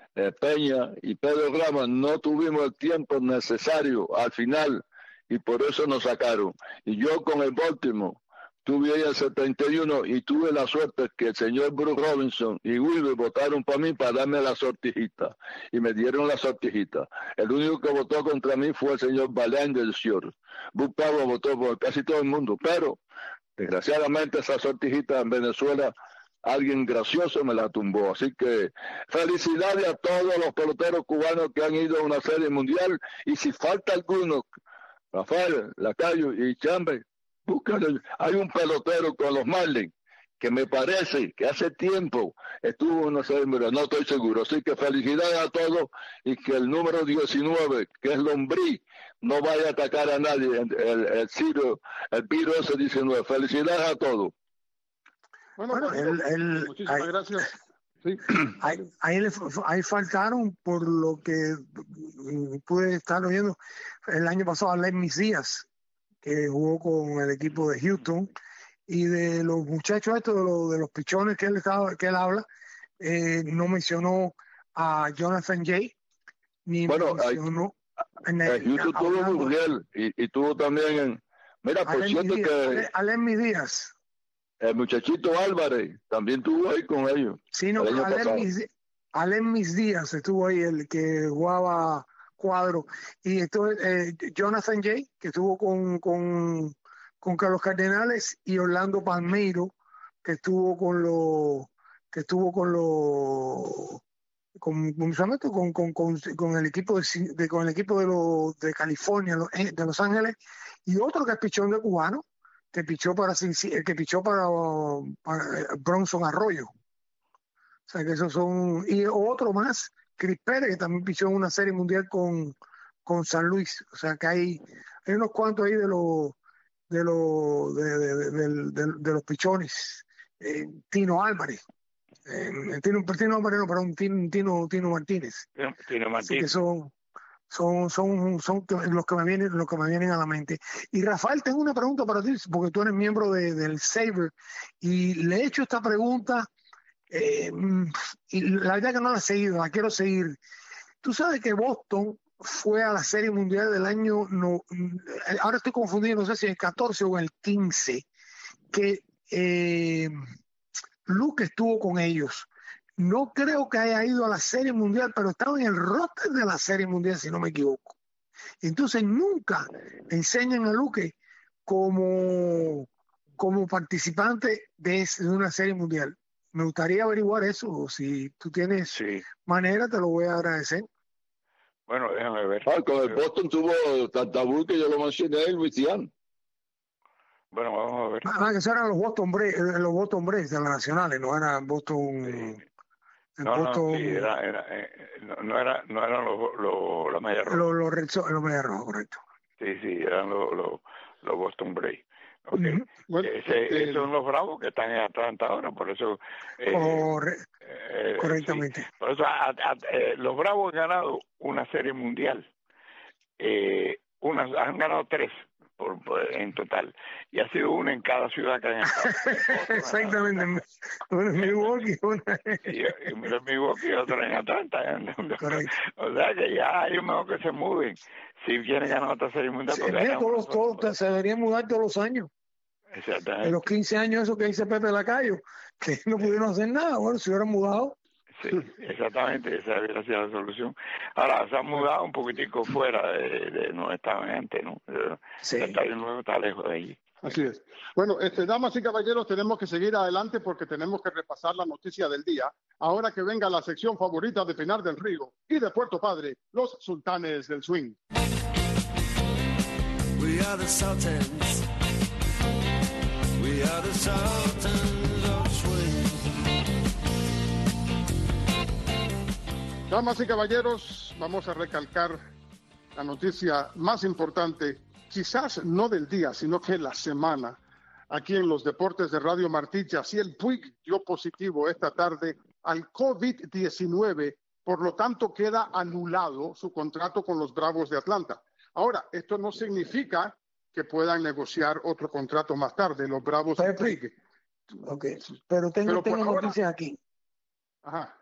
Peña y Pedro Grama no tuvimos el tiempo necesario al final y por eso nos sacaron. Y yo con el Baltimore tuve ahí el 71 y tuve la suerte que el señor Bruce Robinson y Wilber votaron para mí para darme la sortijita y me dieron la sortijita. El único que votó contra mí fue el señor Baleán del Sior. Buck Powell votó por casi todo el mundo, pero desgraciadamente esa sortijita en Venezuela alguien gracioso me la tumbó. Así que felicidades a todos los peloteros cubanos que han ido a una serie mundial. Y si falta alguno, Rafael, Lacayo y Chambe, búscalo. Hay un pelotero con los Marlins que me parece que hace tiempo estuvo en una serie mundial, no estoy seguro. Así que felicidades a todos y que el número 19, que es Lombrí, no vaya a atacar a nadie, el virus ese 19. Felicidades a todos. Bueno, muchísimas gracias. Sí. Ahí faltaron, por lo que pude estar oyendo, el año pasado a Lemmy Díaz, que jugó con el equipo de Houston, y de los muchachos estos, de los pichones que él habla, no mencionó a Jonathan Jay, ni mencionó... Houston tuvo Muriel y tuvo también... Mira, por cierto que... A Lemmy Díaz. El muchachito Álvarez también estuvo ahí con ellos. Sí, no, Alemis Díaz estuvo ahí, el que jugaba cuadro. Y entonces Jonathan Jay, que estuvo con los Cardenales, y Orlando Palmeiro, que estuvo con el equipo de California, de Los Ángeles, y otro que es pichón de cubano, que pichó para Bronson Arroyo. O sea que esos son, y otro más, Chris Pérez, que también pichó en una serie mundial con San Luis. O sea que hay unos cuantos ahí de los pichones. Tino Álvarez. Tino Álvarez no, pero Tino Martínez. Tino Martínez. Así que son los que me vienen a la mente. Y Rafael, tengo una pregunta para ti, porque tú eres miembro del Saber, y le he hecho esta pregunta, y la verdad que no la he seguido, la quiero seguir. Tú sabes que Boston fue a la Serie Mundial del año, ahora estoy confundido, no sé si en el 14 o en el 15, que Luke estuvo con ellos. No creo que haya ido a la Serie Mundial, pero estaba en el roster de la Serie Mundial, si no me equivoco. Entonces nunca enseñan a Luque como participante de una Serie Mundial. Me gustaría averiguar eso. Si tú tienes Sí. manera, te lo voy a agradecer. Bueno, déjame ver. Con el Boston tuvo Tatabú, que yo lo mencioné, y Luis Tian. Bueno, vamos a ver. Que esos eran los Boston Braves de las nacionales, no eran Boston. Sí. No, sí, no eran los Medias Rojas. Los Medias Rojas, correcto. Sí, eran los Boston Braves. Okay. Uh-huh. Bueno, esos son los Bravos que están en Atlanta ahora, por eso... correctamente. Sí, por eso los Bravos han ganado una serie mundial. Han ganado 3 en total, y ha sido una en cada ciudad que han estado. Exactamente, una en Milwaukee, una en Milwaukee y otra en Atlanta. Correcto. O sea que ya hay mejor que se muden si quieren ganar otra serie mundial. Sí, todos se deberían mudar todos los años. Exactamente. En los 15 años, eso que dice Pepe Lacayo, que no pudieron hacer nada, bueno, se hubieran mudado. Sí, exactamente, esa hubiera sido la solución. Ahora, se han mudado un poquitico fuera de donde estaban antes, ¿no? Sí. El estadio nuevo está lejos de allí. Así es. Bueno, damas y caballeros, tenemos que seguir adelante porque tenemos que repasar la noticia del día. Ahora que venga la sección favorita de Pinar del Río y de Puerto Padre, los sultanes del swing. We are the Sultans. We are the Sultans of swing. Damas y caballeros, vamos a recalcar la noticia más importante, quizás no del día, sino que la semana. Aquí en los deportes de Radio Martí, Yasiel Puig dio positivo esta tarde al COVID-19, por lo tanto queda anulado su contrato con los Bravos de Atlanta. Ahora, esto no significa que puedan negociar otro contrato más tarde, los Bravos de Puig. Okay. Pero tengo noticias aquí. Ajá.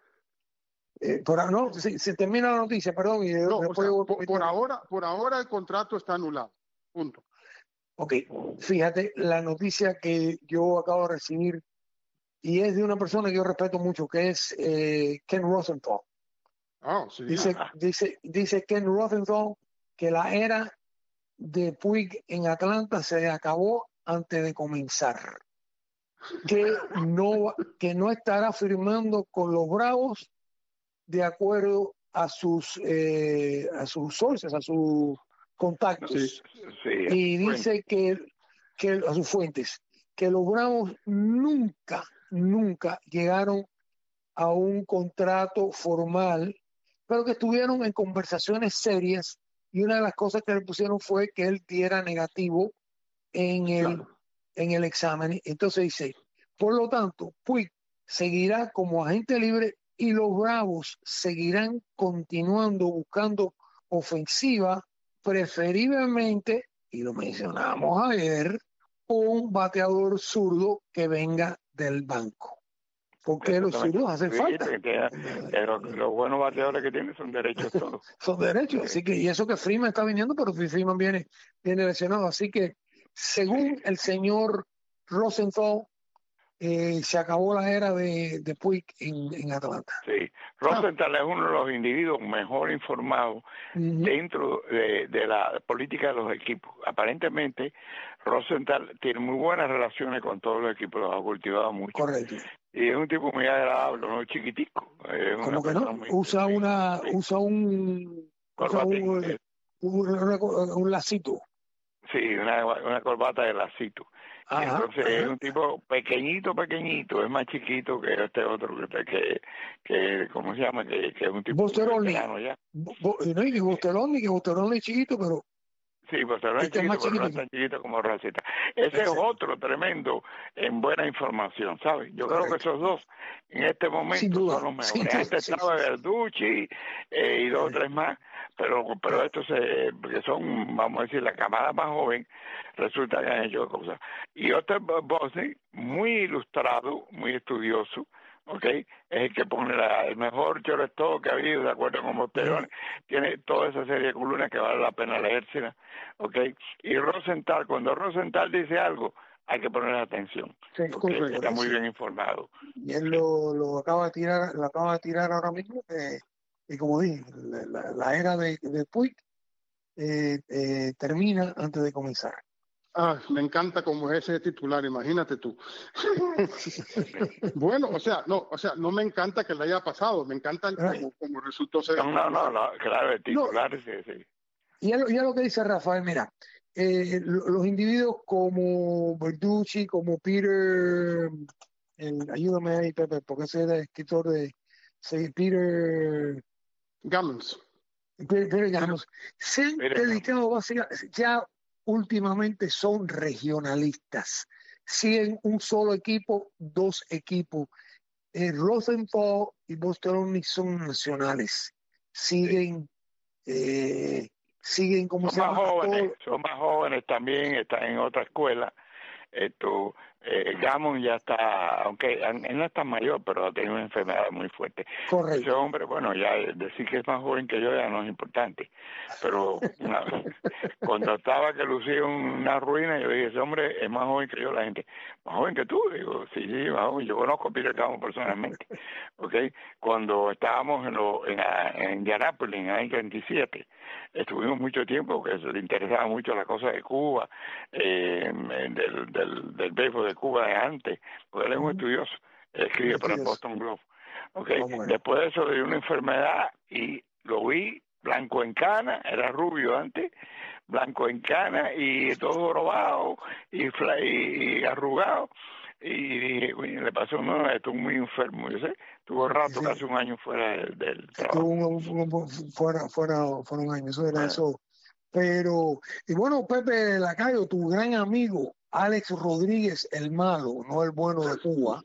Se termina la noticia, perdón. Por ahora el contrato está anulado. Punto. Ok, fíjate, la noticia que yo acabo de recibir, y es de una persona que yo respeto mucho, que es Ken Rosenthal. Sí. Dice Ken Rosenthal que la era de Puig en Atlanta se acabó antes de comenzar. Que no estará firmando con los Bravos de acuerdo a sus sources, a sus contactos. Sí, y dice que a sus fuentes, que los Bravos nunca llegaron a un contrato formal, pero que estuvieron en conversaciones serias, y una de las cosas que le pusieron fue que él diera negativo en el examen. Entonces dice, por lo tanto, Puig seguirá como agente libre y los Bravos seguirán continuando buscando ofensiva, preferiblemente, y lo mencionamos ayer, un bateador zurdo que venga del banco. Porque los zurdos hacen falta. Los buenos bateadores que tienen son derechos todos. Son derechos, así que, y eso que Freeman está viniendo, pero Freeman viene lesionado. Así que, según el señor Rosenthal, se acabó la era de Puig en Atlanta. Sí, Rosenthal es uno de los individuos mejor informados dentro de la política de los equipos. Aparentemente, Rosenthal tiene muy buenas relaciones con todos los equipos, los ha cultivado mucho. Correcto. Y es un tipo muy agradable, no chiquitico. ¿Cómo que no? Usa un lacito. Sí, una corbata de lacito. Entonces es un tipo pequeñito, es más chiquito que este otro que ¿cómo se llama? Que es un tipo veterano ya. No, y Busteroni es chiquito, pero sí, Busteroni es chiquito, pero no es tan chiquito como Rosita. Ese es otro tremendo en buena información, ¿sabes? Yo creo que esos dos en este momento son los mejores. Antes estaba Verducci y 2 o 3 más, pero estos que son, vamos a decir, la camada más joven, resulta que han hecho cosas. Y otro Bosni, muy ilustrado, muy estudioso, ¿okay? Es el que pone el mejor shortstop que ha habido, de acuerdo con Bosterone. Tiene toda esa serie de columnas que vale la pena leérsela, ¿okay? Y Rosenthal, cuando Rosenthal dice algo, hay que poner atención, porque está muy bien informado. Y él lo acaba de tirar ahora mismo, y como dije, la era de Puig termina antes de comenzar. Me encanta como es ese titular, imagínate tú. Bueno, no me encanta que le haya pasado, me encanta como resultó ser. No, claro, el titular sí. Y es lo que dice Rafael, mira, los individuos como Verducci, como Peter, ayúdame ahí, Pepe, porque ese es el escritor de Peter Gammons. Peter Gammons, se han dedicado básicamente, ya últimamente son regionalistas, siguen un solo equipo, dos equipos. Rosenthal y Boston son nacionales, siguen como son más jóvenes también, están en otra escuela. Gammon ya está, aunque él no está mayor, pero ha tenido una enfermedad muy fuerte. Correcto. Ese hombre, bueno, ya decir que es más joven que yo ya no es importante, pero cuando estaba que lucía una ruina, yo dije, ese hombre es más joven que yo. La gente, más joven que tú, digo, sí, más joven. Yo conozco a Peter Gammon personalmente, ¿okay? Cuando estábamos en Indianápolis, en el año 37, estuvimos mucho tiempo, porque le interesaba mucho la cosa de Cuba, del béisbol de Cuba de antes, porque él es un estudioso, escribe para el Boston Globe. Okay. Bueno. Después de eso le dio una enfermedad y lo vi blanco en cana, era rubio antes, blanco en cana y todo jorobado y arrugado. Y dije, le pasó, estuvo muy enfermo, yo sé, tuvo rato, casi un año fuera del trabajo. Fuera un año, eso era eso. Pero, y bueno, Pepe Lacayo, tu gran amigo, Alex Rodríguez, el malo, no el bueno de Cuba.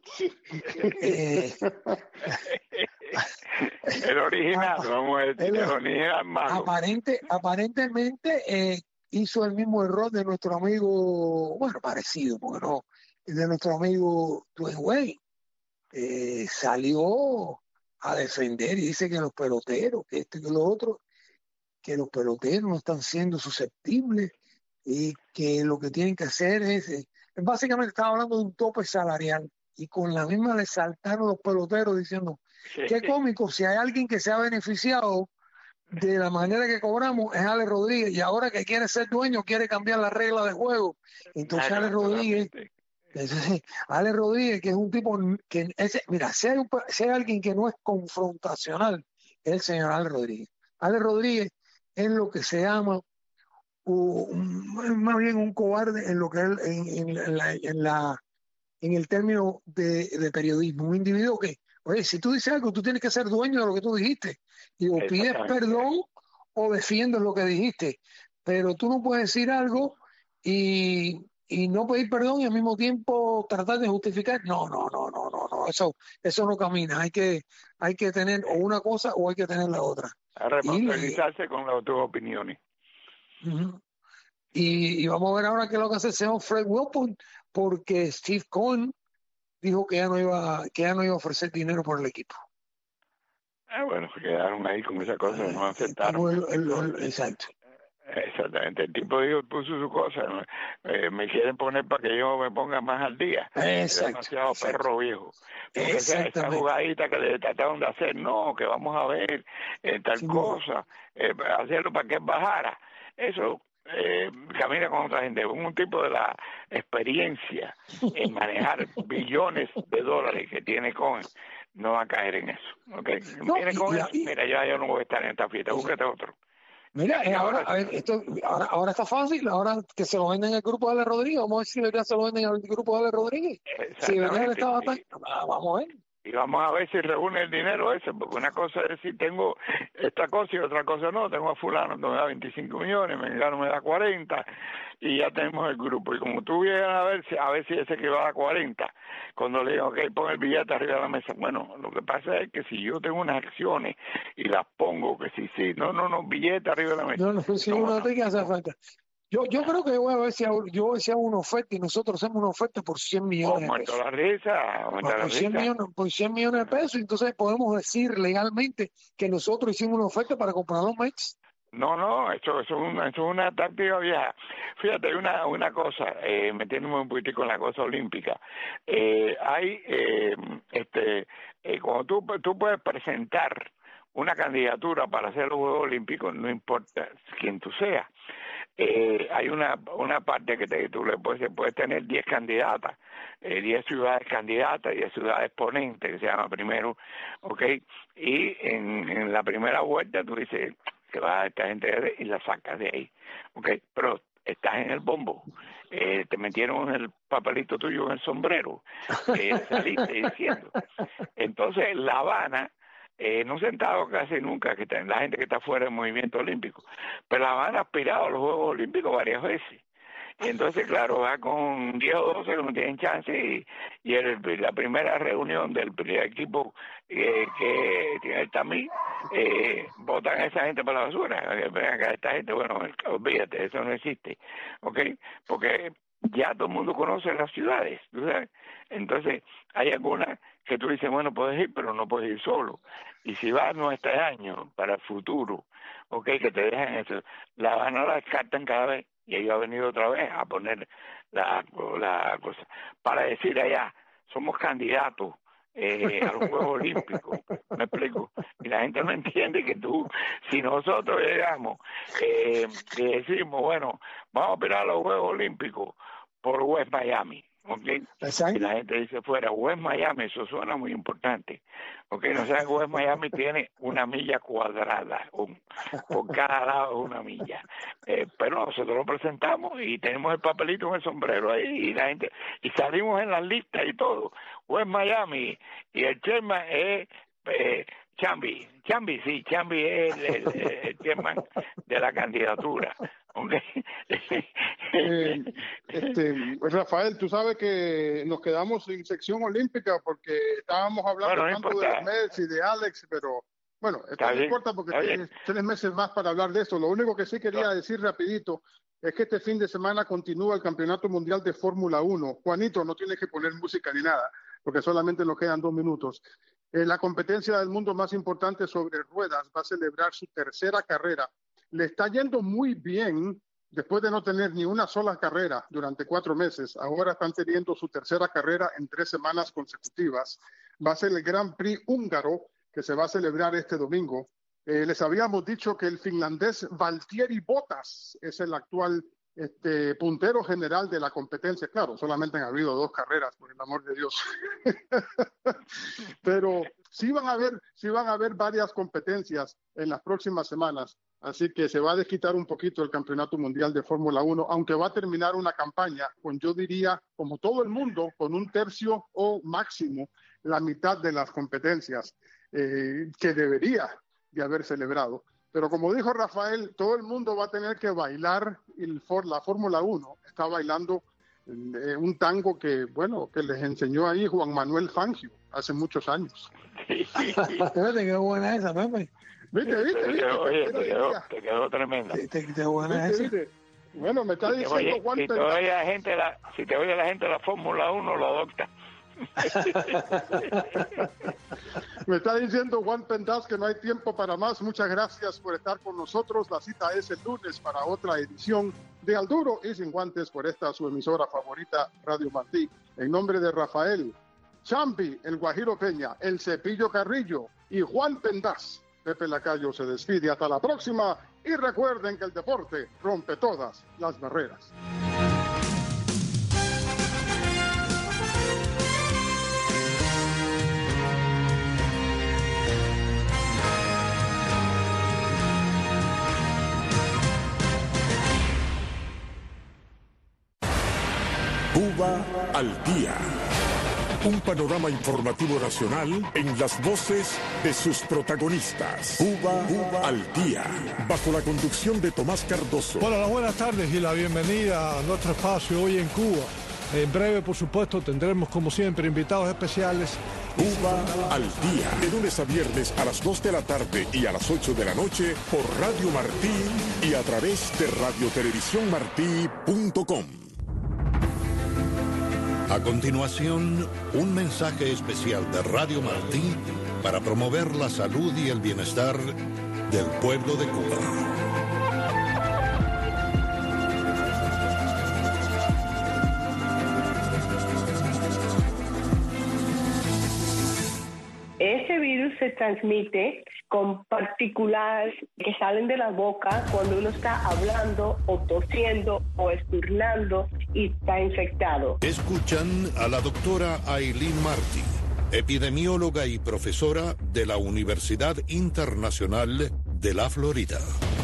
El original, vamos a decir, el original malo. Aparentemente hizo el mismo error de nuestro amigo, bueno, parecido, porque no, de nuestro amigo Dwayne Wade. Salió a defender y dice que los peloteros, que esto y que lo otro, que los peloteros no están siendo susceptibles y que lo que tienen que hacer es, básicamente estaba hablando de un tope salarial y con la misma le saltaron los peloteros diciendo, qué cómico, si hay alguien que se ha beneficiado de la manera que cobramos es Alex Rodríguez y ahora que quiere ser dueño quiere cambiar la regla de juego. Entonces Alex Rodríguez, que es un tipo que, mira, si hay alguien que no es confrontacional, es el señor Alex Rodríguez. Alex Rodríguez es lo que se llama más bien un cobarde en lo que en el término de periodismo, un individuo que, oye, si tú dices algo, tú tienes que ser dueño de lo que tú dijiste, y o pides perdón o defiendes lo que dijiste, pero tú no puedes decir algo y no pedir perdón y al mismo tiempo tratar de justificar. No, eso no camina, hay que tener o una cosa o hay que tener la otra. A responsabilizarse con las tus opiniones. Y vamos a ver ahora qué es lo que hace el señor Fred Wilpon, porque Steve Cohen dijo que ya no iba a ofrecer dinero por el equipo. Bueno, se quedaron ahí con esa cosa, no aceptaron. Exacto. Exactamente, el tipo puso su cosa, me quieren poner para que yo me ponga más al día. Exacto. Demasiado perro viejo. Porque esa jugadita que le trataron de hacer, no, que vamos a ver tal cosa, hacerlo para que bajara. Eso camina con otra gente. Un tipo de la experiencia en manejar billones de dólares que tiene Cohen no va a caer en eso. ¿Okay? Mira, yo no voy a estar en esta fiesta, búscate otro. Mira, ahora está fácil, ahora que se lo venden al grupo de Ale Rodríguez, vamos a ver si de verdad se lo venden al grupo de Ale Rodríguez. Si de verdad estaba tan... Vamos a ver. Y vamos a ver si reúne el dinero ese, porque una cosa es decir, tengo esta cosa y otra cosa no, tengo a fulano que me da 25 millones, Mengano me da 40, y ya tenemos el grupo. Y como tú vienes a ver si ese que va a 40, cuando le digo, ok, pon el billete arriba de la mesa, bueno, lo que pasa es que si yo tengo unas acciones y las pongo, que sí, no, billete arriba de la mesa. No, si uno te hace falta. Yo creo que voy a ver si hago una oferta y nosotros hacemos una oferta por 100 millones de pesos. Por 100 millones de pesos, entonces podemos decir legalmente que nosotros hicimos una oferta para comprar los Mets. No, eso es una táctica vieja. Fíjate, una cosa, metiéndome un poquitico en la cosa olímpica. Cuando tú puedes presentar una candidatura para hacer los Juegos Olímpicos, no importa quién tú seas. hay una parte que tú le puedes tener 10 candidatas, 10 ciudades candidatas, 10 ciudades ponentes, que se llama primero, ¿ok? Y en la primera vuelta tú dices que va a esta gente y la sacas de ahí, ¿ok? Pero estás en el bombo, te metieron el papelito tuyo en el sombrero, saliste diciendo. Entonces, La Habana, no sentado casi nunca, que la gente que está fuera del movimiento olímpico, pero La Habana ha aspirado a los Juegos Olímpicos varias veces. Y entonces, claro, va con 10 o 12 que no tienen chance y la primera reunión del primer equipo que tiene el Tamí, votan a esa gente para la basura. Vean que esta gente, bueno, olvídate, eso no existe, ¿ok? Porque ya todo el mundo conoce las ciudades, ¿tú sabes? Entonces, hay algunas que tú dices, bueno, puedes ir, pero no puedes ir solo. Y si vas no este año, para el futuro, ¿ok? Que te dejan eso. La Habana la descartan cada vez. Y ellos han venido otra vez a poner la cosa, para decir allá, somos candidatos a los Juegos Olímpicos, ¿me explico? Y la gente no entiende que si nosotros llegamos y decimos, bueno, vamos a operar a los Juegos Olímpicos por West Miami, ¿ok? Y la gente dice fuera, West Miami, eso suena muy importante, ¿ok? No saben que West Miami tiene 1 milla cuadrada, por cada lado 1 milla, pero nosotros lo presentamos y tenemos el papelito en el sombrero ahí y la gente, y salimos en las listas y todo, West Miami, y el chairman es Chambi es el chairman de la candidatura. Okay. Rafael, tú sabes que nos quedamos sin sección olímpica porque estábamos hablando tanto de los Mets y de Alex, pero bueno, esto no importa porque tienes 3 meses más para hablar de eso. Lo único que sí quería decir rapidito es que este fin de semana continúa el Campeonato Mundial de Fórmula 1. Juanito, no tienes que poner música ni nada, porque solamente nos quedan 2 minutos. La competencia del mundo más importante sobre ruedas va a celebrar su 3ª carrera. Le está yendo muy bien después de no tener ni una sola carrera durante 4 meses. Ahora están teniendo su 3ª carrera en 3 semanas consecutivas. Va a ser el Grand Prix húngaro que se va a celebrar este domingo. Les habíamos dicho que el finlandés Valtteri Bottas es el actual puntero general de la competencia. Claro, solamente han habido 2 carreras, por el amor de Dios. Pero sí van a haber varias competencias en las próximas semanas. Así que se va a desquitar un poquito el Campeonato Mundial de Fórmula 1, aunque va a terminar una campaña con, yo diría, como todo el mundo, con 1/3 o máximo la mitad de las competencias que debería de haber celebrado. Pero como dijo Rafael, todo el mundo va a tener que bailar la Fórmula 1. Está bailando un tango que les enseñó ahí Juan Manuel Fangio hace muchos años. Qué buena esa, Pepe. ¿Viste? Oye, te quedó tremenda. Qué buena esa. Bueno, me está diciendo Juan si te oye la gente de la Fórmula 1, lo adopta. Me está diciendo Juan Pendas que no hay tiempo para más. Muchas gracias por estar con nosotros. La cita es el lunes para otra edición de Al Duro y Sin Guantes por esta su emisora favorita, Radio Martí. En nombre de Rafael, Champi, el Guajiro Peña, el Cepillo Carrillo y Juan Pendas, Pepe Lacayo se despide. Hasta la próxima y recuerden que el deporte rompe todas las barreras. Cuba al día. Un panorama informativo nacional en las voces de sus protagonistas. Cuba al día. Bajo la conducción de Tomás Cardoso. Bueno, las buenas tardes y la bienvenida a nuestro espacio hoy en Cuba. En breve, por supuesto, tendremos como siempre invitados especiales. Cuba al día. De lunes a viernes a las 2 de la tarde y a las 8 de la noche por Radio Martí y a través de radiotelevisiónmartí.com. A continuación, un mensaje especial de Radio Martí para promover la salud y el bienestar del pueblo de Cuba. Este virus se transmite con partículas que salen de la boca cuando uno está hablando o tosiendo o esturnando y está infectado. Escuchan a la doctora Aileen Martí, epidemióloga y profesora de la Universidad Internacional de la Florida.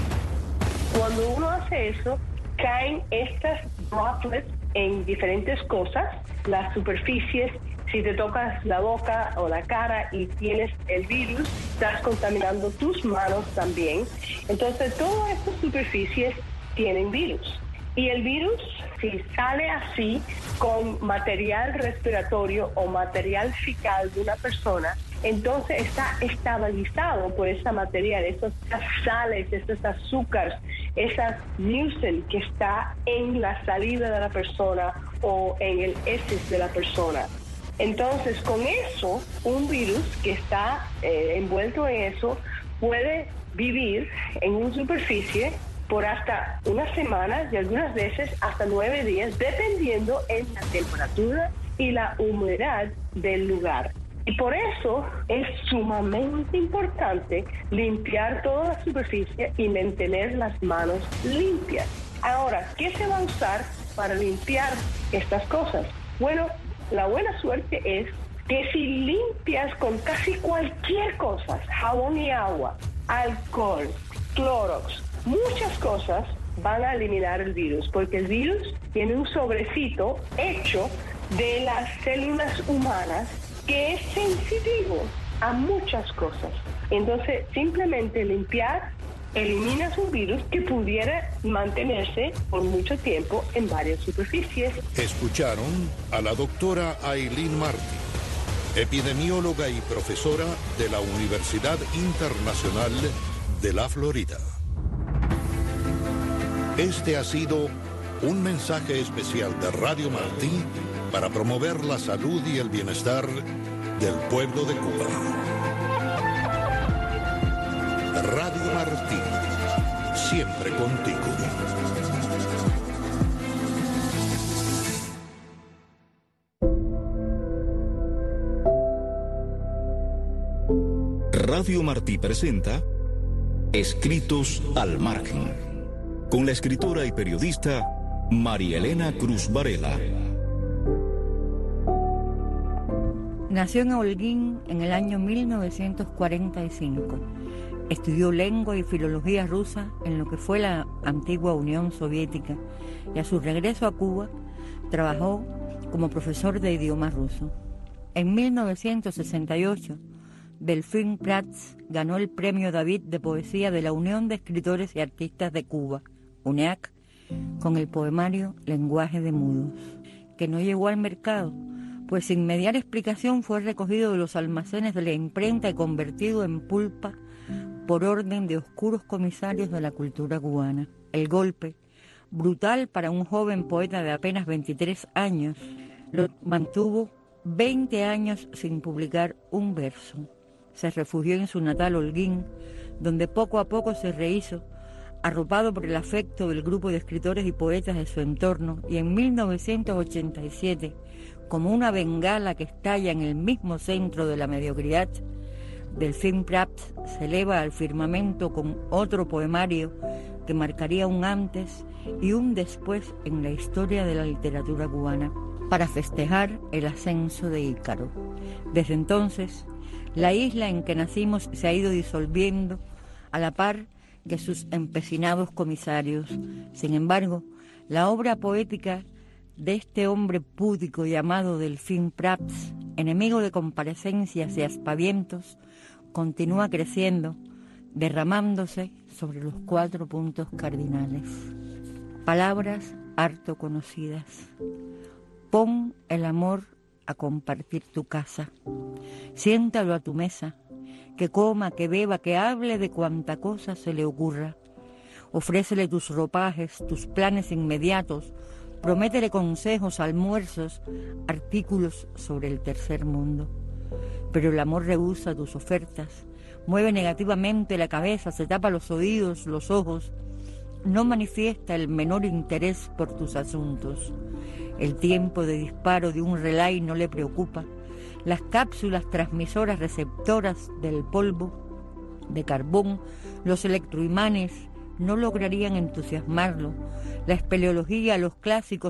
Cuando uno hace eso, caen estas droplets en diferentes cosas, las superficies. Si te tocas la boca o la cara y tienes el virus, estás contaminando tus manos también. Entonces, todas estas superficies tienen virus. Y el virus, si sale así con material respiratorio o material fecal de una persona, entonces está estabilizado por ese material, esas sales, esos azúcares, esas mucin que está en la saliva de la persona o en el heces de la persona. Entonces, con eso, un virus que está envuelto en eso puede vivir en una superficie por hasta una semana y algunas veces hasta 9 días, dependiendo en la temperatura y la humedad del lugar. Y por eso es sumamente importante limpiar toda la superficie y mantener las manos limpias. Ahora, ¿qué se va a usar para limpiar estas cosas? Bueno, la buena suerte es que si limpias con casi cualquier cosa, jabón y agua, alcohol, Clorox, muchas cosas van a eliminar el virus, porque el virus tiene un sobrecito hecho de las células humanas que es sensitivo a muchas cosas. Entonces, simplemente limpiar eliminas un virus que pudiera mantenerse por mucho tiempo en varias superficies. Escucharon a la doctora Aileen Martí, epidemióloga y profesora de la Universidad Internacional de la Florida. Este ha sido un mensaje especial de Radio Martí para promover la salud y el bienestar del pueblo de Cuba. Radio Martí, siempre contigo. Radio Martí presenta Escritos al Margen, con la escritora y periodista María Elena Cruz Varela. Nació en Holguín en el año 1945. Estudió lengua y filología rusa en lo que fue la antigua Unión Soviética y a su regreso a Cuba trabajó como profesor de idioma ruso. En 1968, Delfín Prats ganó el Premio David de Poesía de la Unión de Escritores y Artistas de Cuba, UNEAC, con el poemario Lenguaje de Mudos, que no llegó al mercado, pues sin mediar explicación fue recogido de los almacenes de la imprenta y convertido en pulpa por orden de oscuros comisarios de la cultura cubana. El golpe, brutal para un joven poeta de apenas 23 años, lo mantuvo 20 años sin publicar un verso. Se refugió en su natal Holguín, donde poco a poco se rehizo, arropado por el afecto del grupo de escritores y poetas de su entorno, y en 1987, como una bengala que estalla en el mismo centro de la mediocridad, Delfín Prats se eleva al firmamento con otro poemario que marcaría un antes y un después en la historia de la literatura cubana, para festejar el ascenso de Ícaro. Desde entonces, la isla en que nacimos se ha ido disolviendo a la par que sus empecinados comisarios. Sin embargo, la obra poética de este hombre púdico llamado Delfín Prats, enemigo de comparecencias y aspavientos, continúa creciendo, derramándose sobre los 4 puntos cardinales. Palabras harto conocidas. Pon el amor a compartir tu casa. Siéntalo a tu mesa, que coma, que beba, que hable de cuanta cosa se le ocurra. Ofrécele tus ropajes, tus planes inmediatos, prométele consejos, almuerzos, artículos sobre el tercer mundo. Pero el amor rehúsa tus ofertas, mueve negativamente la cabeza, se tapa los oídos, los ojos, no manifiesta el menor interés por tus asuntos. El tiempo de disparo de un relay no le preocupa. Las cápsulas transmisoras receptoras del polvo de carbón, los electroimanes no lograrían entusiasmarlo. La espeleología, los clásicos